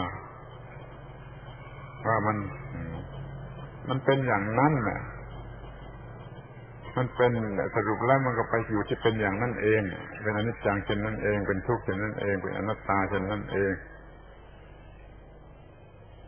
ว่ามันมันเป็นอย่างนั้นน่ะมันเป็นสรุปแล้วมันก็ไปอยู่ที่เป็นอย่างนั้นเองเป็นอนิจจังเช่นนั้นเองเป็นทุกข์เช่นนั้นเองเป็นอนัตตาเช่นนั้นเอง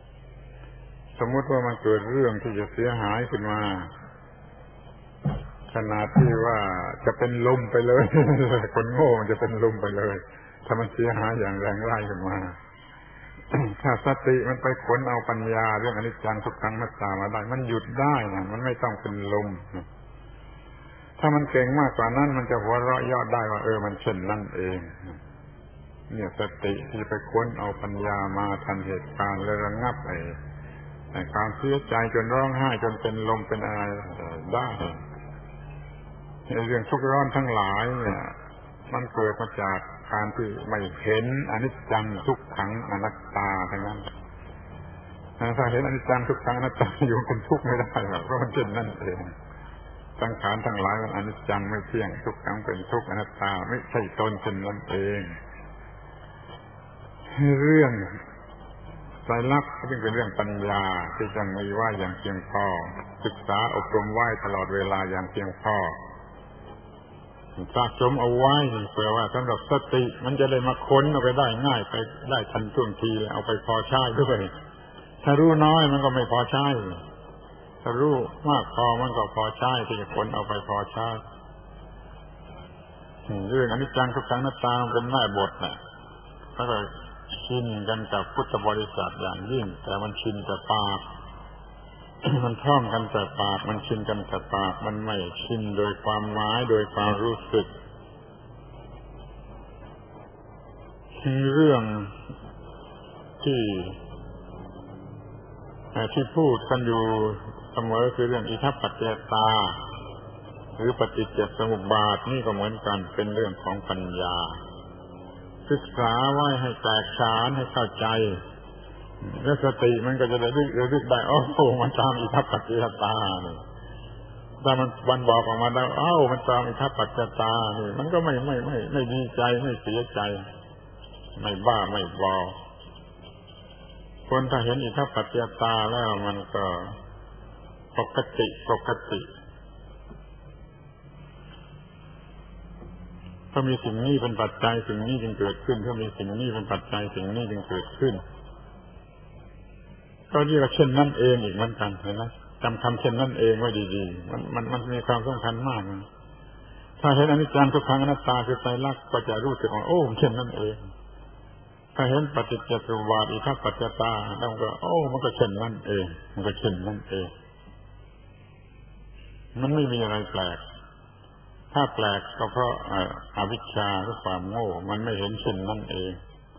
สมมติว่ามันเกิดเรื่องที่จะเสียหายขึ้นมาขนาดที่ว่าจะเป็นลมไปเลยคนโง่มันจะเป็นลมไปเลยถ้ามันเสียหายอย่างแรงไล่ขึ้นมาถ้าสติมันไปค้นเอาปัญญาเรื่องอนิจจังทุกขังอนัตตามาได้มันหยุดได้นะมันไม่ต้องเป็นลมถ้ามันเก่งมากกว่านั้นมันจะหัวเราะยอดได้ว่าเออมันเช่นนั่นเองเนี่ยสติที่ไปค้นเอาปัญญามาทันเหตุการณ์และระงับไอ้ไอ้ความเสียใจจนร้องไห้จนเป็นลมเป็นอะไรได้เรื่องทุกข์ร้อนทั้งหลายเนี่ยมันเกิดมาจากการที่ไม่เห็นอนิจจังทุกขังอนัตตาทั้งนั้นถ้าเห็นอนิจจังทุกขังอนัตตาอยู่เป็นทุกข์ไม่ได้หรอกเพราะมันเช่นนั่นเองสังขารทั้งหลายมันอนิจจังไม่เที่ยงทุกขังเป็นทุกข์อนัตตาไม่ใช่ตนเช่นนั่นเองเรื่องไตรลักษณ์จึงเป็นเรื่องปัญญาที่ต้องมีไว้อย่างเพียงพอศึกษาอบรมไว้ตลอดเวลาอย่างเพียงพอสะสมเอาไว้เพื่อว่าสำหรับสติมันจะได้มาค้นเอาไปได้ง่ายไปได้ทันท่วงทีเอาไปพอใช้ด้วยถ้ารู้น้อยมันก็ไม่พอใช้ถ้ารู้มากพอมันก็พอใช้ที่จะค้นเอาไปพอใช้เรื่องอนิจจังทุกขังอนัตตาเป็นแม่บทน่ะก็เลยชินกันกับพุทธบริษัทอย่างยิ่งแต่มันชินแต่ปาก มันท่องกันแต่ปากมันชินกันแต่ปากมันไม่ชินโดยความหมายโดยความรู้สึกเรื่องที่ที่พูดกันอยู่เสมอคือเรื่องอิทัปปัจจยตาหรือปฏิจจสมุปบาทนี่ก็เหมือนกันเป็นเรื่องของปัญญาศึกษาไว้ให้แตกฉานให้เข้าใจแล้วสติมันก็จะได้รึกรึกได้โอ้โหมันตามอิทัปปัจจยตานี่ถ้ามันวันบอกออกมาได้เอ้ามันตามอิทัปปัจจยตานี่มันก็ไม่ไม่ไม่ไม่ดีใจไม่เสียใจไม่บ้าไม่บอคนถ้าเห็นอิทัปปัจจยตาแล้วมันก็ปกติปกติถ้ามีสิ่งนี้เป็นปัจจัยสิ่งนี้จึงเกิดขึ้นถ้ามีสิ่งนี้เป็นปัจจัยสิ่งนี้จึงเกิดขึ้นก็เรียกว่าเช่นนั่นเองอีกเหมือนกันเห็นไหมจำคำเช่นนั่นเองไว้ดีๆมันมันมันมีความสำคัญมากนะถ้าเห็นอนิจจังทุกขังอนัตตาคือไตรลักษณ์ก็จะรู้สึกว่าโอ้เช่นนั่นเองถ้าเห็นปฏิจจสมุปบาทอิทัปปัจจยตาแล้วก็โอ้มันก็เช่นนั่นเองมันก็เช่นนั่นเองมันไม่มีอะไรแปลกถ้าแปลกก็เพราะอวิชชาหรือความโง่มันไม่เห็นเช่นนั่นเอง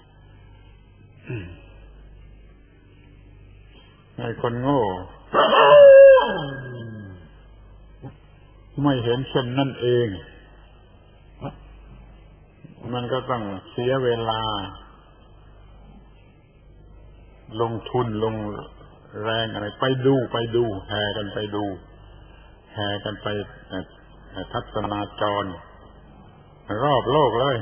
ไอ้คนโง่ไม่เห็นเช่นนั่นเองมันก็ต้องเสียเวลาลงทุนลงแรงอะไรไปดูไปดูแห่กันไปดูแห่กันไปทัศนาจรรอบโลกเลย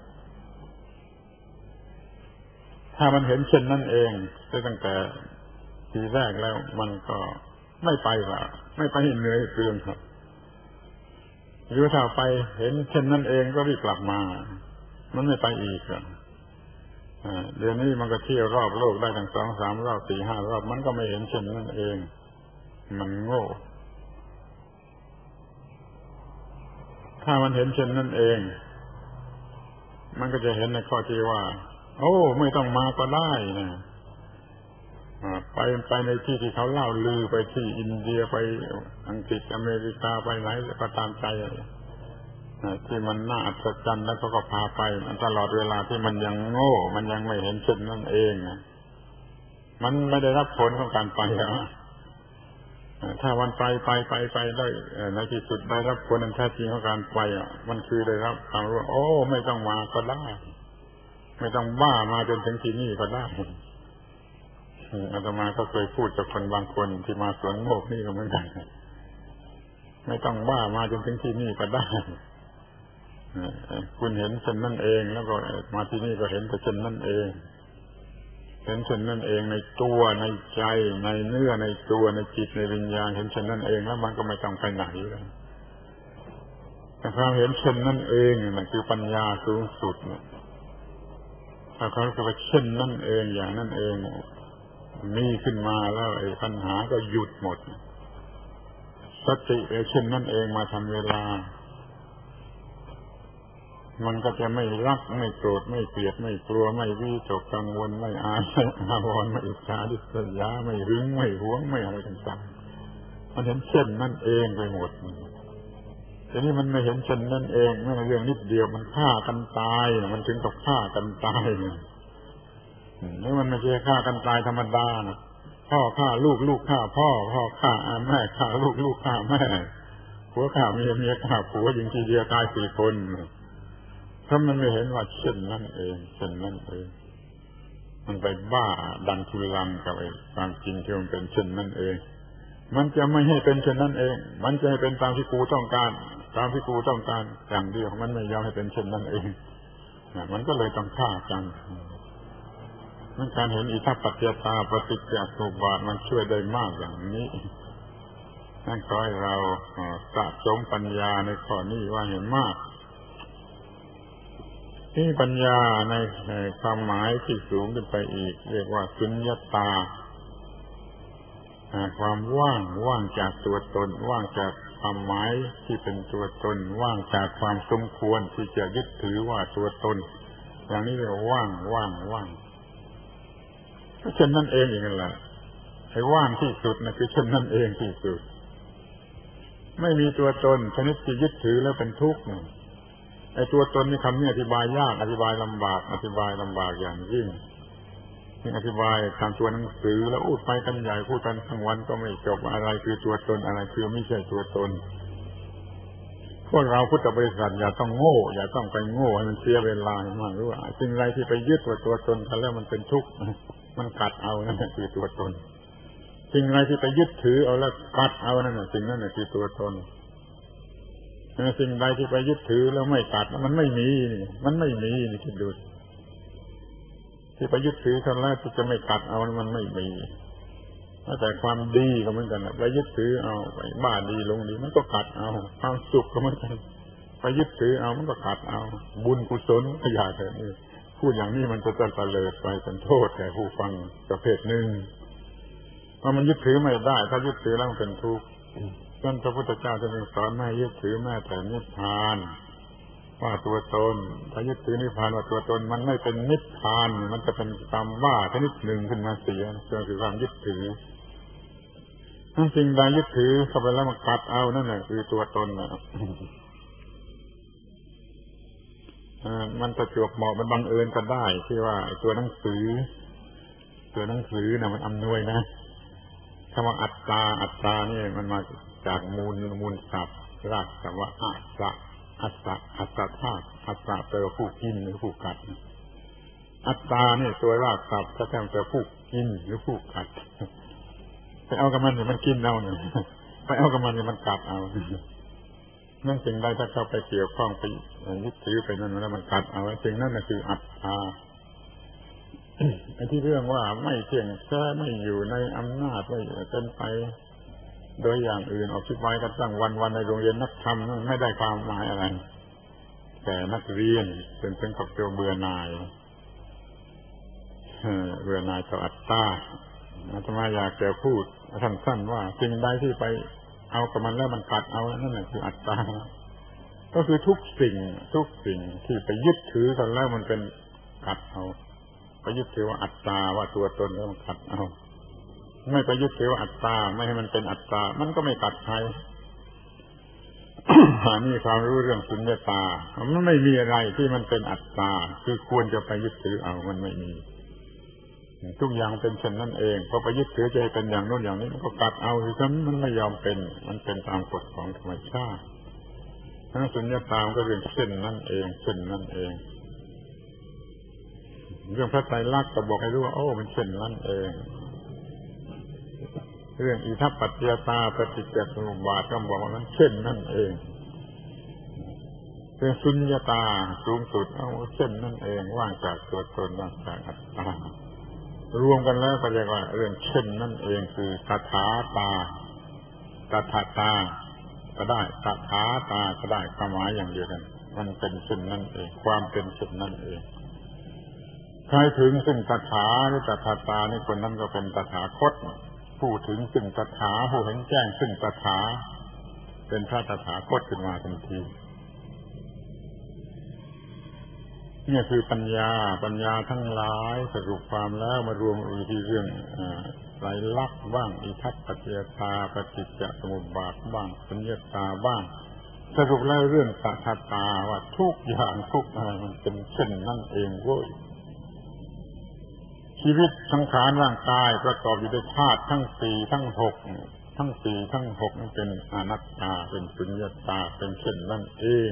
ถ้ามันเห็นเช่นนั่นเองตั้งแต่ทีแรกแล้วมันก็ไม่ไปละไม่ไปเหนื่อยเปลืองครับหรือถ้าไปเห็นเช่นนั่นเองก็รีบกลับมามันไม่ไปอีกอ่ะเดี๋ยวนี้มันก็เที่ยวรอบโลกได้ทั้งสองสามรอบสี่ห้ารอบมันก็ไม่เห็นเช่นนั่นเองมันโง่ถ้ามันเห็นเช่นนั่นเองมันก็จะเห็นในข้อที่ว่าโอ้ไม่ต้องมาก็ได้นะไปไปในที่ที่เขาเล่าลือไปที่อินเดียไปอังกฤษอเมริกาไปไหนก็ตามใจที่มันน่าอัศจรรย์แล้วก็พาไปมันตลอดเวลาที่มันยังโง่มันยังไม่เห็นเช่นนั่นเองมันไม่ได้รับผลของการไปอ่ะถ้าวันไปไปไปไปได้ในที่สุดได้รับผลอันแท้จริงของการไปอ่ะมันคือได้รับความรู้โอ้ไม่ต้องมาก็ได้ไม่ต้องบ้ามาจนถึงที่นี่ก็ได้อาตมาก็เคยพูดกับคนบางคนที่มาสวนโมกนี่ก็เหมือนกันไม่ต้องบ้ามาจนถึงที่นี่ก็ได้คุณเห็นเช่นนั่นเองแล้วก็มาที่นี่ก็เห็นแต่เช่นนั่นเองเห็นเช่นนั่นเองในตัวในใจในเนื้อในตัวในจิตในวิญญาณเห็นเช่นนั่นเองแล้วมันก็ไม่ต้องไปไหนเลยแต่ความเห็นเช่นนั่นเองนั่นคือปัญญาสูงสุดถ้าเขาจะไปเช่นนั่นเองอย่างนั่นเองมีขึ้นมาแล้วไอ้ปัญหาก็หยุดหมดสติเป็นเช่นนั่นเองมาทำเวลามันก็จะไม่รักไม่โกรธไม่เกลียดไม่กลัวไม่วิตกกังวลไม่อายไม่อาวรณ์ไม่อิจฉาริษยาไม่หึงไม่หวงไม่อะไรต่างๆมันเห็นเช่นนั่นเองไปหมดทีนี้มันไม่เห็นเช่นนั่นเองแม้เรื่องนิดเดียวมันฆ่ากันตายมันถึงกับฆ่ากันตายนี่มันไม่ใช่ฆ่ากันตายธรรมดานะพ่อฆ่าลูกลูกฆ่าพ่อพ่อฆ่าแม่ฆ่าลูกลูกฆ่าแม่ผัวฆ่าเมียเมียฆ่าผัวยิงทีเดียวตายสี่คนถ้ามันไม่เห็นว่าเช่นนั่นเองเช่นนั่นเองมันไปบ้าดันทุลังกับไอ้ความจริงที่มันเป็นเช่นนั่นเองมันจะไม่ให้เป็นเช่นนั่นเองมันจะให้เป็นตามที่กูต้องการตามที่กูต้องการอย่างเดียวมันไม่ยอมให้เป็นเช่นนั่นเองมันก็เลยต้องฆ่ากันนั่นการเห็นอิทัปปัจจยตาปฏิจจสมุปบาทมันช่วยได้มากอย่างนี้นั่นขอให้เราสะสมปัญญาในข้อนี้ว่าเห็นมากที่ปัญญาในความหมายที่สูงขึ้นไปอีกเรียกว่าสุญญตาความว่างว่างจากตัวตนว่างจากความหมายที่เป็นตัวตนว่างจากความสมควรที่จะยึดถือว่าตัวตนอย่างนี้เรียกว่าว่างว่างว่างก็เช่นนั่นเองอย่างนั้นแหละไอ้ว่างที่สุดนะคือเช่นนั่นเองที่สุดไม่มีตัวตนชนิดที่ยึดถือแล้วเป็นทุกข์ไอ้ตัวตนนี่คำนี้อธิบายยากอธิบายลำบากอธิบายลำบากอย่างยิ่งนี่อธิบายตามตัวหนังสือแล้วพูดไปกันใหญ่พูดกันทั้งวันก็ไม่จบอะไรคือตัวตนอะไรคือไม่ใช่ตัวตนพวกเราพุทธบริษัทอย่าต้องโง่อย่าต้องไปโง่ให้มันเสียเวลามากรู้ว่าสิ่งใดที่ไปยึดตัวตัวตนกันแล้วมันเป็นทุกข์มันกัดเอานั่นแหละคือตัวตนสิ่งใดที่ไปยึดถือเอาแล้วกัดเอานั่นแหละสิ่งนั้นแหละคือตัวตนสิ่งใดที่ไปยึดถือแล้วไม่กัดมันไม่มีนี่มันไม่มีนี่คิดดูที่ไปยึดถือกันแล้วที่จะไม่กัดเอามันไม่มีแต่ความดีก็เหมือนกันไปยึดถือเอาไปบ้าดีลงดีมันก็กัดเอาความสุขก็เหมือนกันไปยึดถือเอามันก็กัดเอาบุญกุศลก็อย่าเถอะนี่พูดอย่างนี้มันจะตะเลิดไปเป็นโทษแก่ผู้ฟังประเภทหนึ่งเพราะมันยึดถือไม่ได้ถ้ายึดถือแล้วมันเป็นทุกข์ท่านพระพุทธเจ้าจะสอนไม่ยึดถือแม้แต่นิพพานว่าตัวตนถ้ายึดถือนิพพานว่าตัวตนมันไม่เป็นนิพพานมันจะเป็นความบ้าชนิดหนึ่งขึ้นมาเสียก็คือความยึดถือถ้าสิ่งใดยึดถือเข้าไปแล้วมันกัดเอานั่นแหละคือตัวตนนะมันประจวบเหมาะมันบังเอิญก็ได้ที่ว่าตัวหนังสือตัวหนังสือน่ะมันอำนวยนะคำว่าอัตตาอัตตานี่มันมาจากมูลมูลศัพท์รากศัพท์ว่าอัตตะอัตตะอัตตะธาตุอัตตะแปลว่าผู้กินหรือผู้กัดอัตตานี่ตัวรากศัพท์ก็แทนแต่ผู้กินหรือผู้กัดไปเอากับมันเนี่ยมันกินเอาเนี่ยไปเอากับมันเนี่ยมันกัดเอานั่นสิ่งใดถ้าเข้าไปเกี่ยวข้องไปยึดถือไปนั่นแล้วมันกัดเอาสิ่งนั้นน่ะคืออัตตาไอ้ที่เรื่องว่าไม่เที่ยงแท้ไม่อยู่ในอำนาจไม่เป็นไปโดยอย่างอื่นอธิบายกันตั้งวันๆในโรงเรียนนักธรรมไม่ได้ความหมายอะไรแต่นักเรียนเป็นเป็นกับตัวเบื่อหน่ายเบื่อหน่ายต่ออัตตาอาตมาอยากจะพูดสั้นๆว่าสิ่งใดที่ไปเอากับมันแล้วมันกัดเอานั่นแหละคืออัตตาก็คือทุกสิ่งทุกสิ่งที่ไปยึดถือกันแล้วมันเป็นกัดเอาไปยึดถือว่าอัตตาว่าตัวตนแล้วมันกัดเอาไม่ไปยึดถือว่าอัตตาไม่ให้มันเป็นอัตตามันก็ไม่กัดใคร นี่ความรู้เรื่องสุญญตามันไม่มีอะไรที่มันเป็นอัตตาคือควรจะไปยึดถือเอามันไม่มีทุกอย่างเป็นเช่นนั้นเองพอไปยึดถือจะให้เป็นอย่างโน้นอย่างนี้มันก็กัดเอาคือฉะนั้นมันไม่ยอมเป็นมันเป็นตามกฎของธรรมชาติทั้งสุญญตาก็เรื่องเช่นนั่นเองเช่นนั่นเองเรื่องพระไตรลักษณ์ก็บอกให้รู้ว่าโอ้มันเช่นนั่นเองเรื่องอิทัปปัจจยตาปฏิจจสมุปบาทก็บอกว่ามันเช่นนั่นเองเรื่องสุญญตาสูงสุดเอาเช่นนั่นเองว่างจากตัวตนว่างจากอัตตารวมกันแล้วก็เรียกว่าเรื่องเช่นนั่นเองคือตถาตาตถาตาก็ได้ตถาตาก็ได้ความหมายอย่างเดียวกันมันเป็นเช่นนั่นเองความเป็นเช่นนั่นเองใครถึงซึ่งตถาหรือตถาตานี่คนนั้นก็เป็นตถาคตผู้ถึงซึ่งตถาผู้เห็นแจ้งซึ่งตถาเป็นพระตถาคตขึ้นมาทันทีนี่คือปัญญาปัญญาทั้งหลายสรุปความแล้วมารวมอยู่ที่เรื่องไตรลักษณ์บ้างอิทัปปัจจยตาปฏิจจสมุปบาทบ้างสุญญตาบ้างสรุปแล้วเรื่องตถาตาว่าทุกอย่างทุกอะไรมันเป็นเช่นนั่นเองเว้ยชีวิตสังขารร่างกายประกอบอยู่ด้วยธาตุทั้งสี่ทั้งหกทั้งสี่ทั้งหกนั้นเป็นอนัตตาเป็นสุญญตาเป็นเช่นนั่นเอง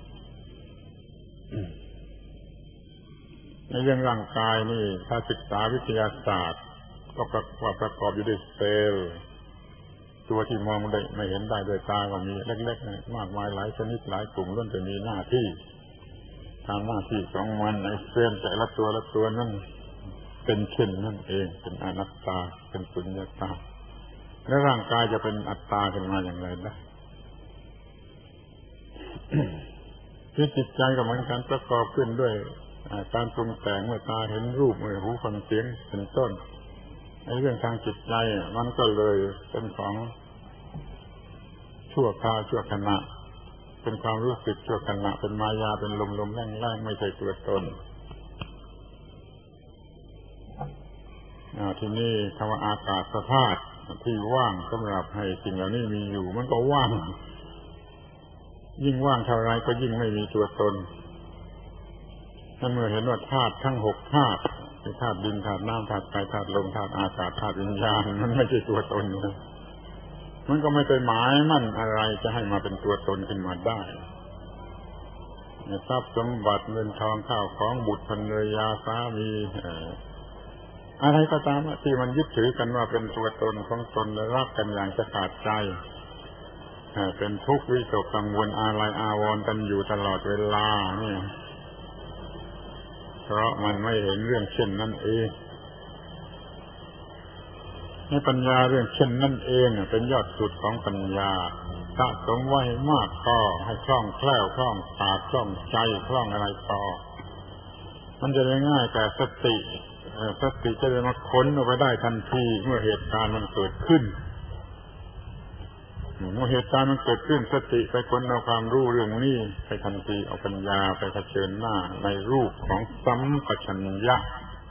ในเรื่องร่างกายนี่ถ้าศึกษาวิทยาศาสตร์ก็ประกอบประกอบอยู่ด้วยเซลล์ตัวที่มองได้ไม่เห็นได้ด้วยตาก็มีเล็กๆมากมายหลายชนิดหลายกลุ่มล้วนแต่มีหน้าที่ทำหน้าที่ของมันในเซลล์แต่ละตัวละตัวนั้นเป็นเช่นนั่นเองเป็นอนัตตาเป็นสุญญตาแล้วร่างกายจะเป็นอัตตาขึ้นมาอย่างไรได้ ที่จิตใจก็เหมือนกันประกอบขึ้นด้วยการปรุงแต่งเมื่อตาเห็นรูปเมื่อหูฟังเสียงเป็นต้นไอ้เรื่องทางจิตใจมันก็เลยเป็นของชั่วคราวชั่วขณะเป็นความรู้สึกชั่วขณะเป็นมายาเป็นลมๆแรงๆไม่ใช่ตัวตนที่นี่คำว่าอากาศธาตุที่ว่างสำหรับให้สิ่งเหล่านี้มีอยู่มันก็ว่างยิ่งว่างเท่าไรก็ยิ่งไม่มีตัวตนถ้าเมื่อเห็นว่าธาตุทั้งหกธาตุคือธาตุดินธาตุน้ำธาตุไฟธาตุลมธาตุอากาศธาตุวิญญาณมันไม่ใช่ตัวตนนะมันก็ไม่ไปหมายมั่นอะไรจะให้มาเป็นตัวตนขึ้นมาได้ทรัพย์สมบัติเงินทองข้าวของบุตรภรรยาสามีอะไรก็ตามที่มันยึดถือกันว่าเป็นตัวตนของตนและรักกันอย่างจะขาดใจเป็นทุกข์วิตกกังวลอาลัยอาวรณ์กันอยู่ตลอดเวลาเนี่ยเพราะมันไม่เห็นเรื่องเช่นนั่นเองให้ปัญญาเรื่องเช่นนั่นเองเป็นยอดสุดของปัญญาสะสมไว้มากก็ให้คล่องแคล่วคล่องปากคล่องใจคล่องอะไรต่อมันจะได้ง่ายแต่สติสติจะได้มาค้นออกไปได้ทันทีเมื่อเหตุการณ์มันเกิดขึ้นเมื่อเหตุการณ์มันเกิดขึ้นสติไปค้นเอาความรู้เรื่องนี้ไปทันทีเอาปัญญาไปเผชิญหน้าในรูปของสัมปชัญญะ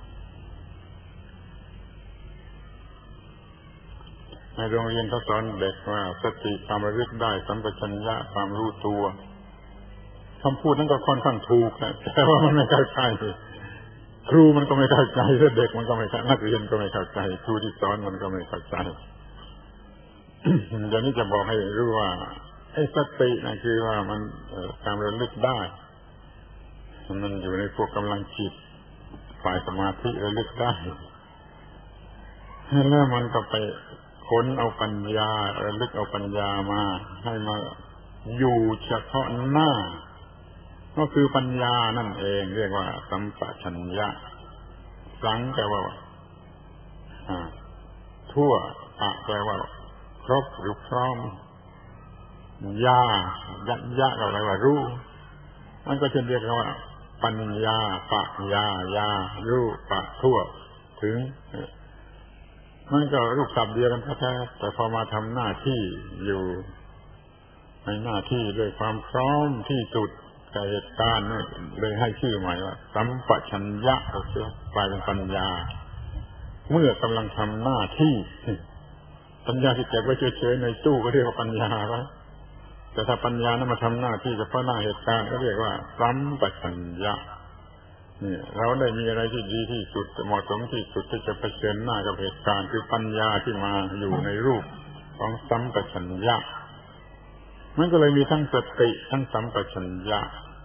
ในโรงเรียนเขาสอนเด็กว่าสติความระลึกได้สัมปชัญญะความรู้ตัวคำพูดนั้นก็ค่อนข้างถูกแต่ว่ามันไม่เข้าใจครูมันก็ไม่เข้าใจและเด็กมันก็ไม่เข้านักเรียนก็ไม่เข้าใจครูที่สอนมันก็ไม่เข้าใจเดี๋ยวนี้จะบอกให้รู้ว่าไอ้สตินะคือว่ามันการระลึกได้มันอยู่ในพวกกำลังจิตฝ่ายสมาธิระลึกได้แล้วมันก็ไปค้นเอาปัญญาระลึกเอาปัญญามาให้มาอยู่เฉพาะหน้าก็คือปัญญานั่นเองเรียกว่าสัมปชัญญะสังแปลว่าทั่วอะแปลว่าครบหรือพร้อมญายัยะก็แปลว่ารู้มันก็จะเรียกว่าปัญญาปัญญาญารู้ปะทั่วถึงมันก็รูปศัพท์เดียวกันแท้ๆแต่พอมาทำหน้าที่อยู่ในหน้าที่ด้วยความพร้อมที่สุดกับเหตุการณ์เลยให้ชื่อใหม่ว่าสัมปชัญญะก็คือกลายเป็นปัญญาเมื่อกำลังทำหน้าที่ปัญญาที่เก็บไว้เฉยๆในตู้ก็เรียกว่าปัญญาแล้วแต่ถ้าปัญญานั้นมาทำหน้าที่เฉพาะหน้าเหตุการณ์ก็เรียกว่าสัมปชัญญะนี่เราได้มีอะไรที่ดีที่สุดเหมาะสมที่สุดที่จะเผชิญหน้ากับเหตุการณ์คือปัญญาที่มาอยู่ในรูปของสัมปชัญญะมันก็เลยมีทั้งสติทั้งสัมปชัญญะ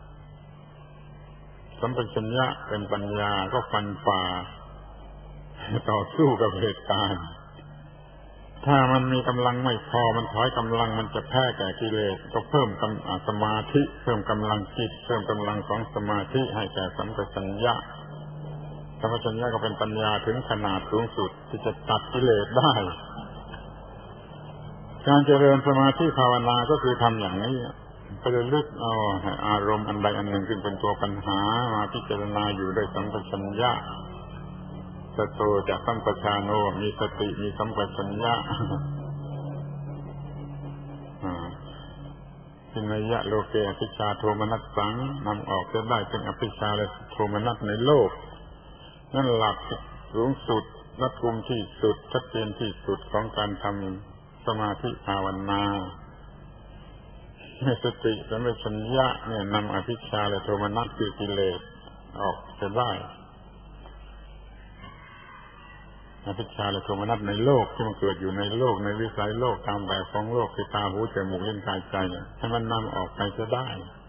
สัมปชัญญะเป็นปัญญาก็ฟันฝ่าต่อสู้กับเหตุการณ์ถ้ามันมีกำลังไม่พอมันถอยกำลังมันจะแพ้แก่กิเลสก็เพิ่มกำสมาธิเพิ่มกำลังจิตเพิ่มกำลังของสมาธิให้แก่สัมปชัญญะสัมปชัญญะก็เป็นปัญญาถึงขนาดสูงสุดที่จะตัดกิเลสได้การเจริญสมาธิภาวนาก็คือทำอย่างนี้ไปลึกเอาอารมณ์อันใดอันหนึ่งขึ้นเป็นตัวปัญหามาพิจารณาอยู่ด้วยสัมปชัญญะสโตจะสัมปชาโนมีสติมีสัมปชัญญะทินยะโลเกอภิชฌาโทมนัสสังนำออกจะได้เป็นอภิชฌาและโทมนัสในโลกนั่นหลักสูงสุดรัดกุมที่สุดชัดเจนที่สุดของการทำสมาธิภาวนาให้สติสัมปชัญญะเนี่ยนำอภิชฌาและโทมนัสคือกิเลสออกจะได้อภิชฌาและโทมนัสในโลกที่มันเกิดอยู่ในโลกในวิสัยโลกตามแบบของโลกคือตาหูจมูกลิ้นกายใจเนี่ยให้มันนำออกไปจะได้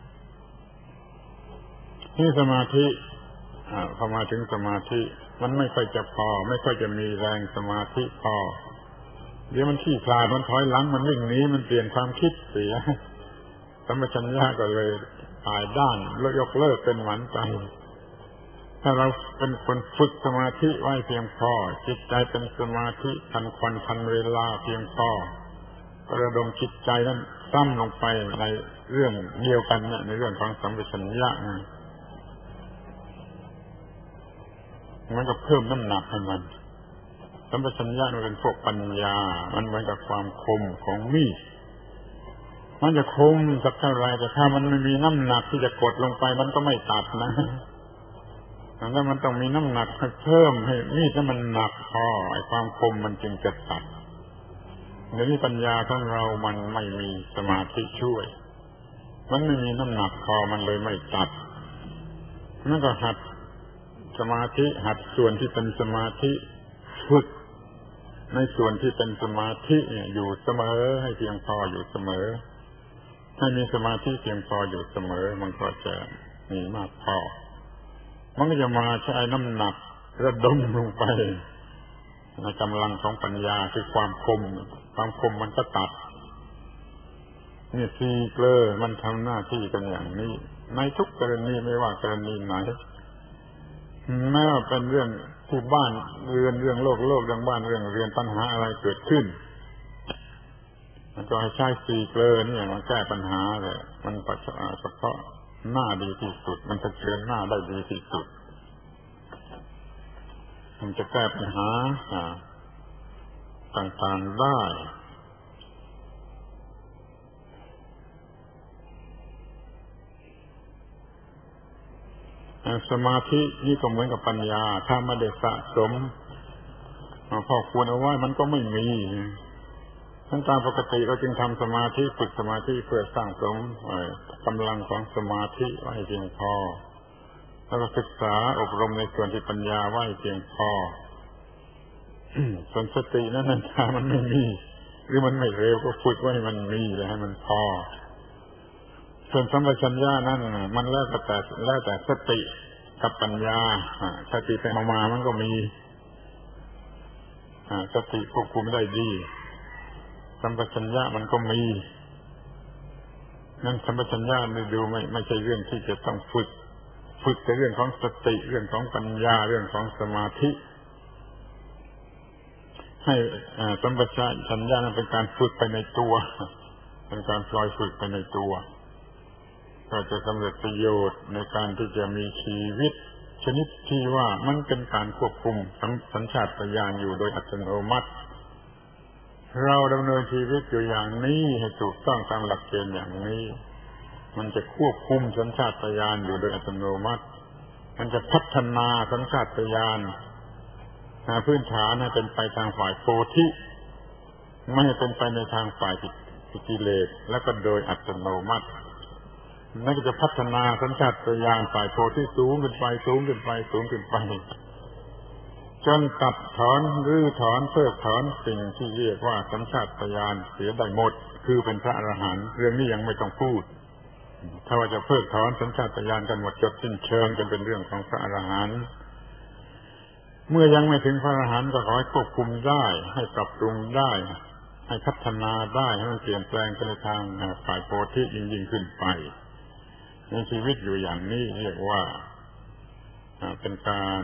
ที่สมาธิพอมาถึงสมาธิมันไม่ค่อยจะพอไม่ค่อยจะมีแรงสมาธิพอเดี๋ยวมันขี้คลาดมันถอยหลังมันวิ่งหนีมันเปลี่ยนความคิดเสียสัมปชัญญะก็เลยตายด้านแล้วยกเลิกเป็นหวันใจถ้าเราเป็นคนฝึกสมาธิไว้เพียงพอจิตใจเป็นสมาธิทันควันทันเวลาเพียงพอก็ระดมจิตใจนั้นซ้ำลงไปในเรื่องเดียวกันเนี่ยในเรื่องของสัมปชัญญะมันก็เพิ่มน้ำหนักให้มันสัมปชัญญะมันเป็นพวกปัญญามันเหมือนกับความคมของมีดมันจะคมสักเท่าไรแต่ถ้ามันไม่มีน้ำหนักที่จะกดลงไปมันก็ไม่ตัดนะแล้วมันต้องมีน้ำหนักเพิ่มให้มีดนั้นมันหนักพอไอ้ความคมมันจึงจะตัดเดี๋ยวนี้ปัญญาของเรามันไม่มีสมาธิช่วยมันไม่มีน้ำหนักพอมันเลยไม่ตัดนั่นก็หัดสมาธิหัดส่วนที่เป็นสมาธิฝึกในส่วนที่เป็นสมาธิเนี่ยอยู่เสมอให้เพียงพออยู่เสมอให้มีสมาธิเพียงพออยู่เสมอมันก็จะมีมากพอมันก็จะมาใช้น้ำหนักระดมลงไปในกำลังของปัญญาคือความคมความคมมันก็ตัดนี่สี่เกลอมันทำหน้าที่กันอย่างนี้ในทุกกรณีไม่ว่ากรณีไหนแม้ว่าเป็นเรื่องที่บ้านเรือนเรื่องโลกโลกเรื่องบ้านเรื่องเรียนปัญหาอะไรเกิดขึ้นมันก็ให้ใช้สี่เกลอนี่มาแก้ปัญหาเลยมันเฉพาะหน้าดีที่สุดมันจะเชิญหน้าได้ดีที่สุดมันจะแก้ปัญหาต่างๆได้สมาธินี่ก็เหมือนกับปัญญาถ้าไม่ได้สะสมพอควรเอาไว้มันก็ไม่มีทั้งตามปกติเราจึงทำสมาธิฝึกสมาธิเพื่อสร้างสมกำลังของสมาธิไว้เพียงพอแล้วก็ศึกษาอบรมในส่วนที่ปัญญาไว้เพียงพอส่วนสตินั้นถ้ามันไม่มีหรือมันไม่เร็วก็ฝึกไว้ให้มันมีแล้วให้มันพอส่วนสัมปชัญญะนั่นมันแล้วแต่แล้วแต่สติกับปัญญาสติไปมามันก็มีสติควบคุมได้ดีสัมปชัญญะมันก็มีนั่นสัมปชัญญะนี่ดูไม่ไม่ใช่เรื่องที่จะต้องฝึกฝึกแต่เรื่องของสติเรื่องของปัญญาเรื่องของสมาธิให้สัมปชัญญะนั้นเป็นการฝึกไปในตัวเป็นการปล่อยฝึกไปในตัวก็จะสำเร็จประโยชน์ในการที่จะมีชีวิตชนิดที่ว่ามันเป็นการควบคุมสัญชาตญาณอยู่โดยอัตโนมัติเราดำเนินชีวิตอยู่อย่างนี้ให้ถูกต้องตามหลักเกณฑ์อย่างนี้มันจะควบคุมสัญชาตญาณอยู่โดยอัตโนมัติมันจะพัฒนาสัญชาตญาณพื้นฐานให้เป็นไปทางฝ่ายโพธิไม่ให้เป็นไปในทางฝ่ายกิเลสแล้วก็โดยอัตโนมัตินั่นก็จะพัฒนาสัญชาตญาณฝ่ายโพธิสูงขึ้นไปสูงขึ้นไปสูงขึ้นไปจนตัดถอนรื้อถอนเพิกถอนสิ่งที่เรียกว่าสัญชาตญาณเสียได้หมดคือเป็นพระอรหันต์เรื่องนี้ยังไม่ต้องพูดถ้าว่าจะเพิกถอนสัญชาตญาณกันหมดจดสิ้นเชิงจนเป็นเรื่องของพระอรหันต์เมื่อยังไม่ถึงพระอรหันต์ก็ขอให้ควบคุมได้ให้ปรับปรุงได้ให้พัฒนาได้ให้มันเปลี่ยนแปลงไปในทางฝ่ายโพธิยิ่งๆขึ้นไปในชีวิตอยู่อย่างนี้เรียกว่าเป็นการ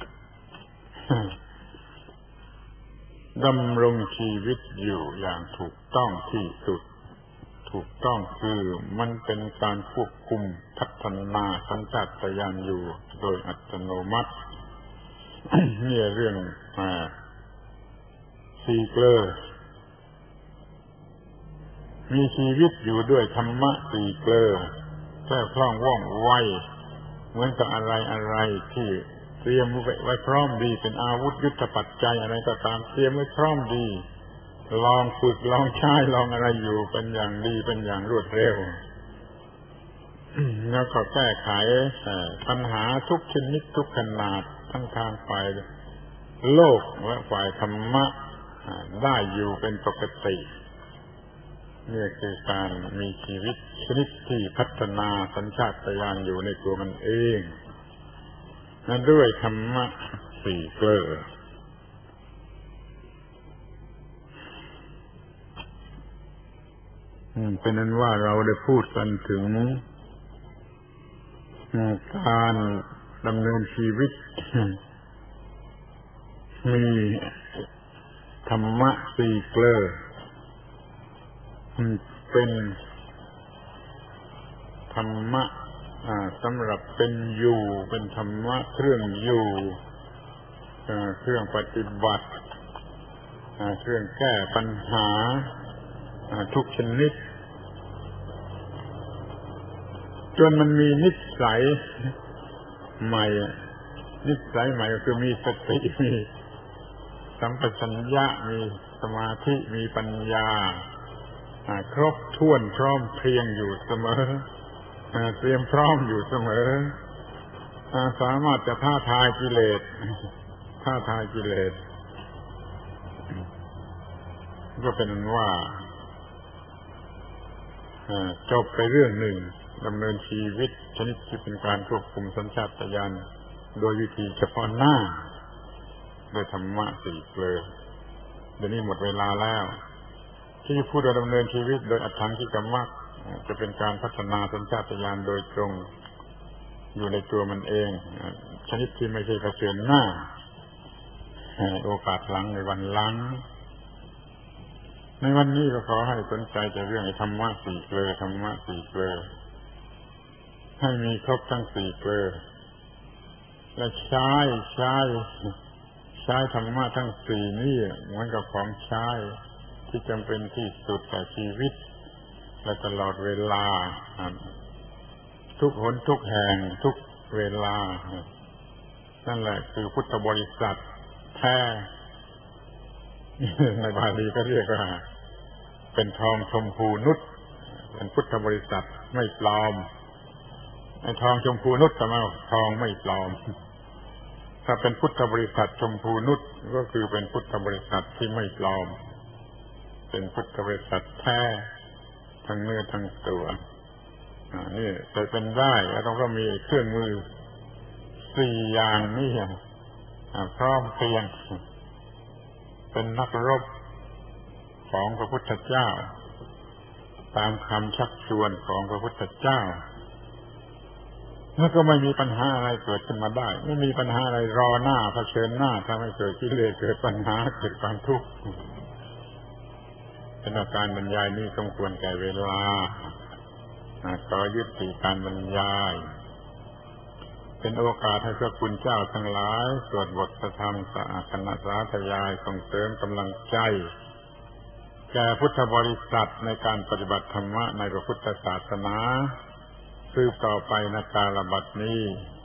ดำรงชีวิตอยู่อย่างถูกต้องที่สุดถูกต้องคือมันเป็นการควบคุมพัฒนาสัญชาตญาณอยู่โดยอัตโนมัตินี่เรื่องซีเกลอมีชีวิตอยู่ด้วยธรรมะสี่เกลอแค่คล่องว่องไวเหมือนกับอะไรอะไรที่เตรียมไว้พร้อมดีเป็นอาวุธยุทธปัจจัยอะไรก็ตามเตรียมไว้พร้อมดีลองฝึกลองใช้ลองอะไรอยู่เป็นอย่างดีเป็นอย่างรวดเร็วแล้วก็แก้ไขปัญหาทุกชนิดทุกขนาดทั้งทางฝ่ายโลกและฝ่ายธรรมะได้อยู่เป็นปกตินี่คือการมีชีวิตชนิดที่พัฒนาสัญชาตญาณอยู่ในตัวมันเองนั่นด้วยธรรมะสี่เกลอเป็นนั้นว่าเราได้พูดกันถึงการดำเนินชีวิตมีธรรมะสี่เกลอเป็นธรรมะสำหรับเป็นอยู่เป็นธรรมะเครื่องอยู่เครื่องปฏิบัติเครื่องแก้ปัญหาทุกชนิดจนมันมีนิสัยใหม่นิสัยใหม่ก็คือมีสติมีสัมปชัญญะมีสมาธิมีปัญญาครบถ้วนพร้อมเพรียงอยู่เสมอเตรียมพร้อมอยู่เสมอสามารถจะท้าทายกิเลสท้าทายกิเลสก็เป็นนั้นว่าจบไปเรื่องหนึ่งดำเนินชีวิตชนิดที่เป็นการควบคุมสัญชาตญาณโดยวิธีเฉพาะหน้าโดยธรรมะสี่เกลอเดี๋ยวนี้หมดเวลาแล้วที่พูดว่าดำเนินชีวิตโดยอัตถังคิกมรรคจะเป็นการพัฒนาสัญชาตญาณโดยตรงอยู่ในตัวมันเองชนิดที่ไม่ใช่เผชิญหน้าโอกาสหลังในวันหลังในวันนี้ก็ขอให้สนใจแต่เรื่องธรรมะสี่เกลอธรรมะสี่เกลอให้มีครบทั้งสี่เกลอและใช้ใช้ใช้ธรรมะทั้งสี่นี่เหมือนกับของใช้ที่จำเป็นที่สุดแก่ชีวิตและตลอดเวลาทุกหนทุกแห่งทุกเวลานั่นแหละคือพุทธบริษัทแท้ในบาลีก็เรียกว่าเป็นทองชมพูนุชเป็นพุทธบริษัทไม่ปลอมไอ้ทองชมพูนุชทำไมทองไม่ปลอมถ้าเป็นพุทธบริษัทชมพูนุชก็คือเป็นพุทธบริษัทที่ไม่ปลอมเป็นพุทธบริษัทแท้ทั้งเนื้อทั้งตัวนี่จะเป็นได้แล้วต้องก็มีเครื่องมือสี่อย่างนี่พร้อมเพรียงเป็นนักรบของพระพุทธเจ้าตามคำชักชวนของพระพุทธเจ้าแล้วก็ไม่มีปัญหาอะไรเกิดขึ้นมาได้ไม่มีปัญหาอะไรรอหน้าเผชิญหน้าทำให้เกิดกิเลสเกิดปัญหาเกิดความทุกข์เป็นอาการบรรยายนี้สมควรแก่เวลาขอยุติการบรรยายเป็นโอกาสให้พระคุณเจ้าทั้งหลายสวดบทธรรมสอาคณะสาธยายส่งเสริมกำลังใจแก่พุทธบริษัทในการปฏิบัติธรรมะในพระพุทธศาสนาสืบต่อไปในกาลบัดนี้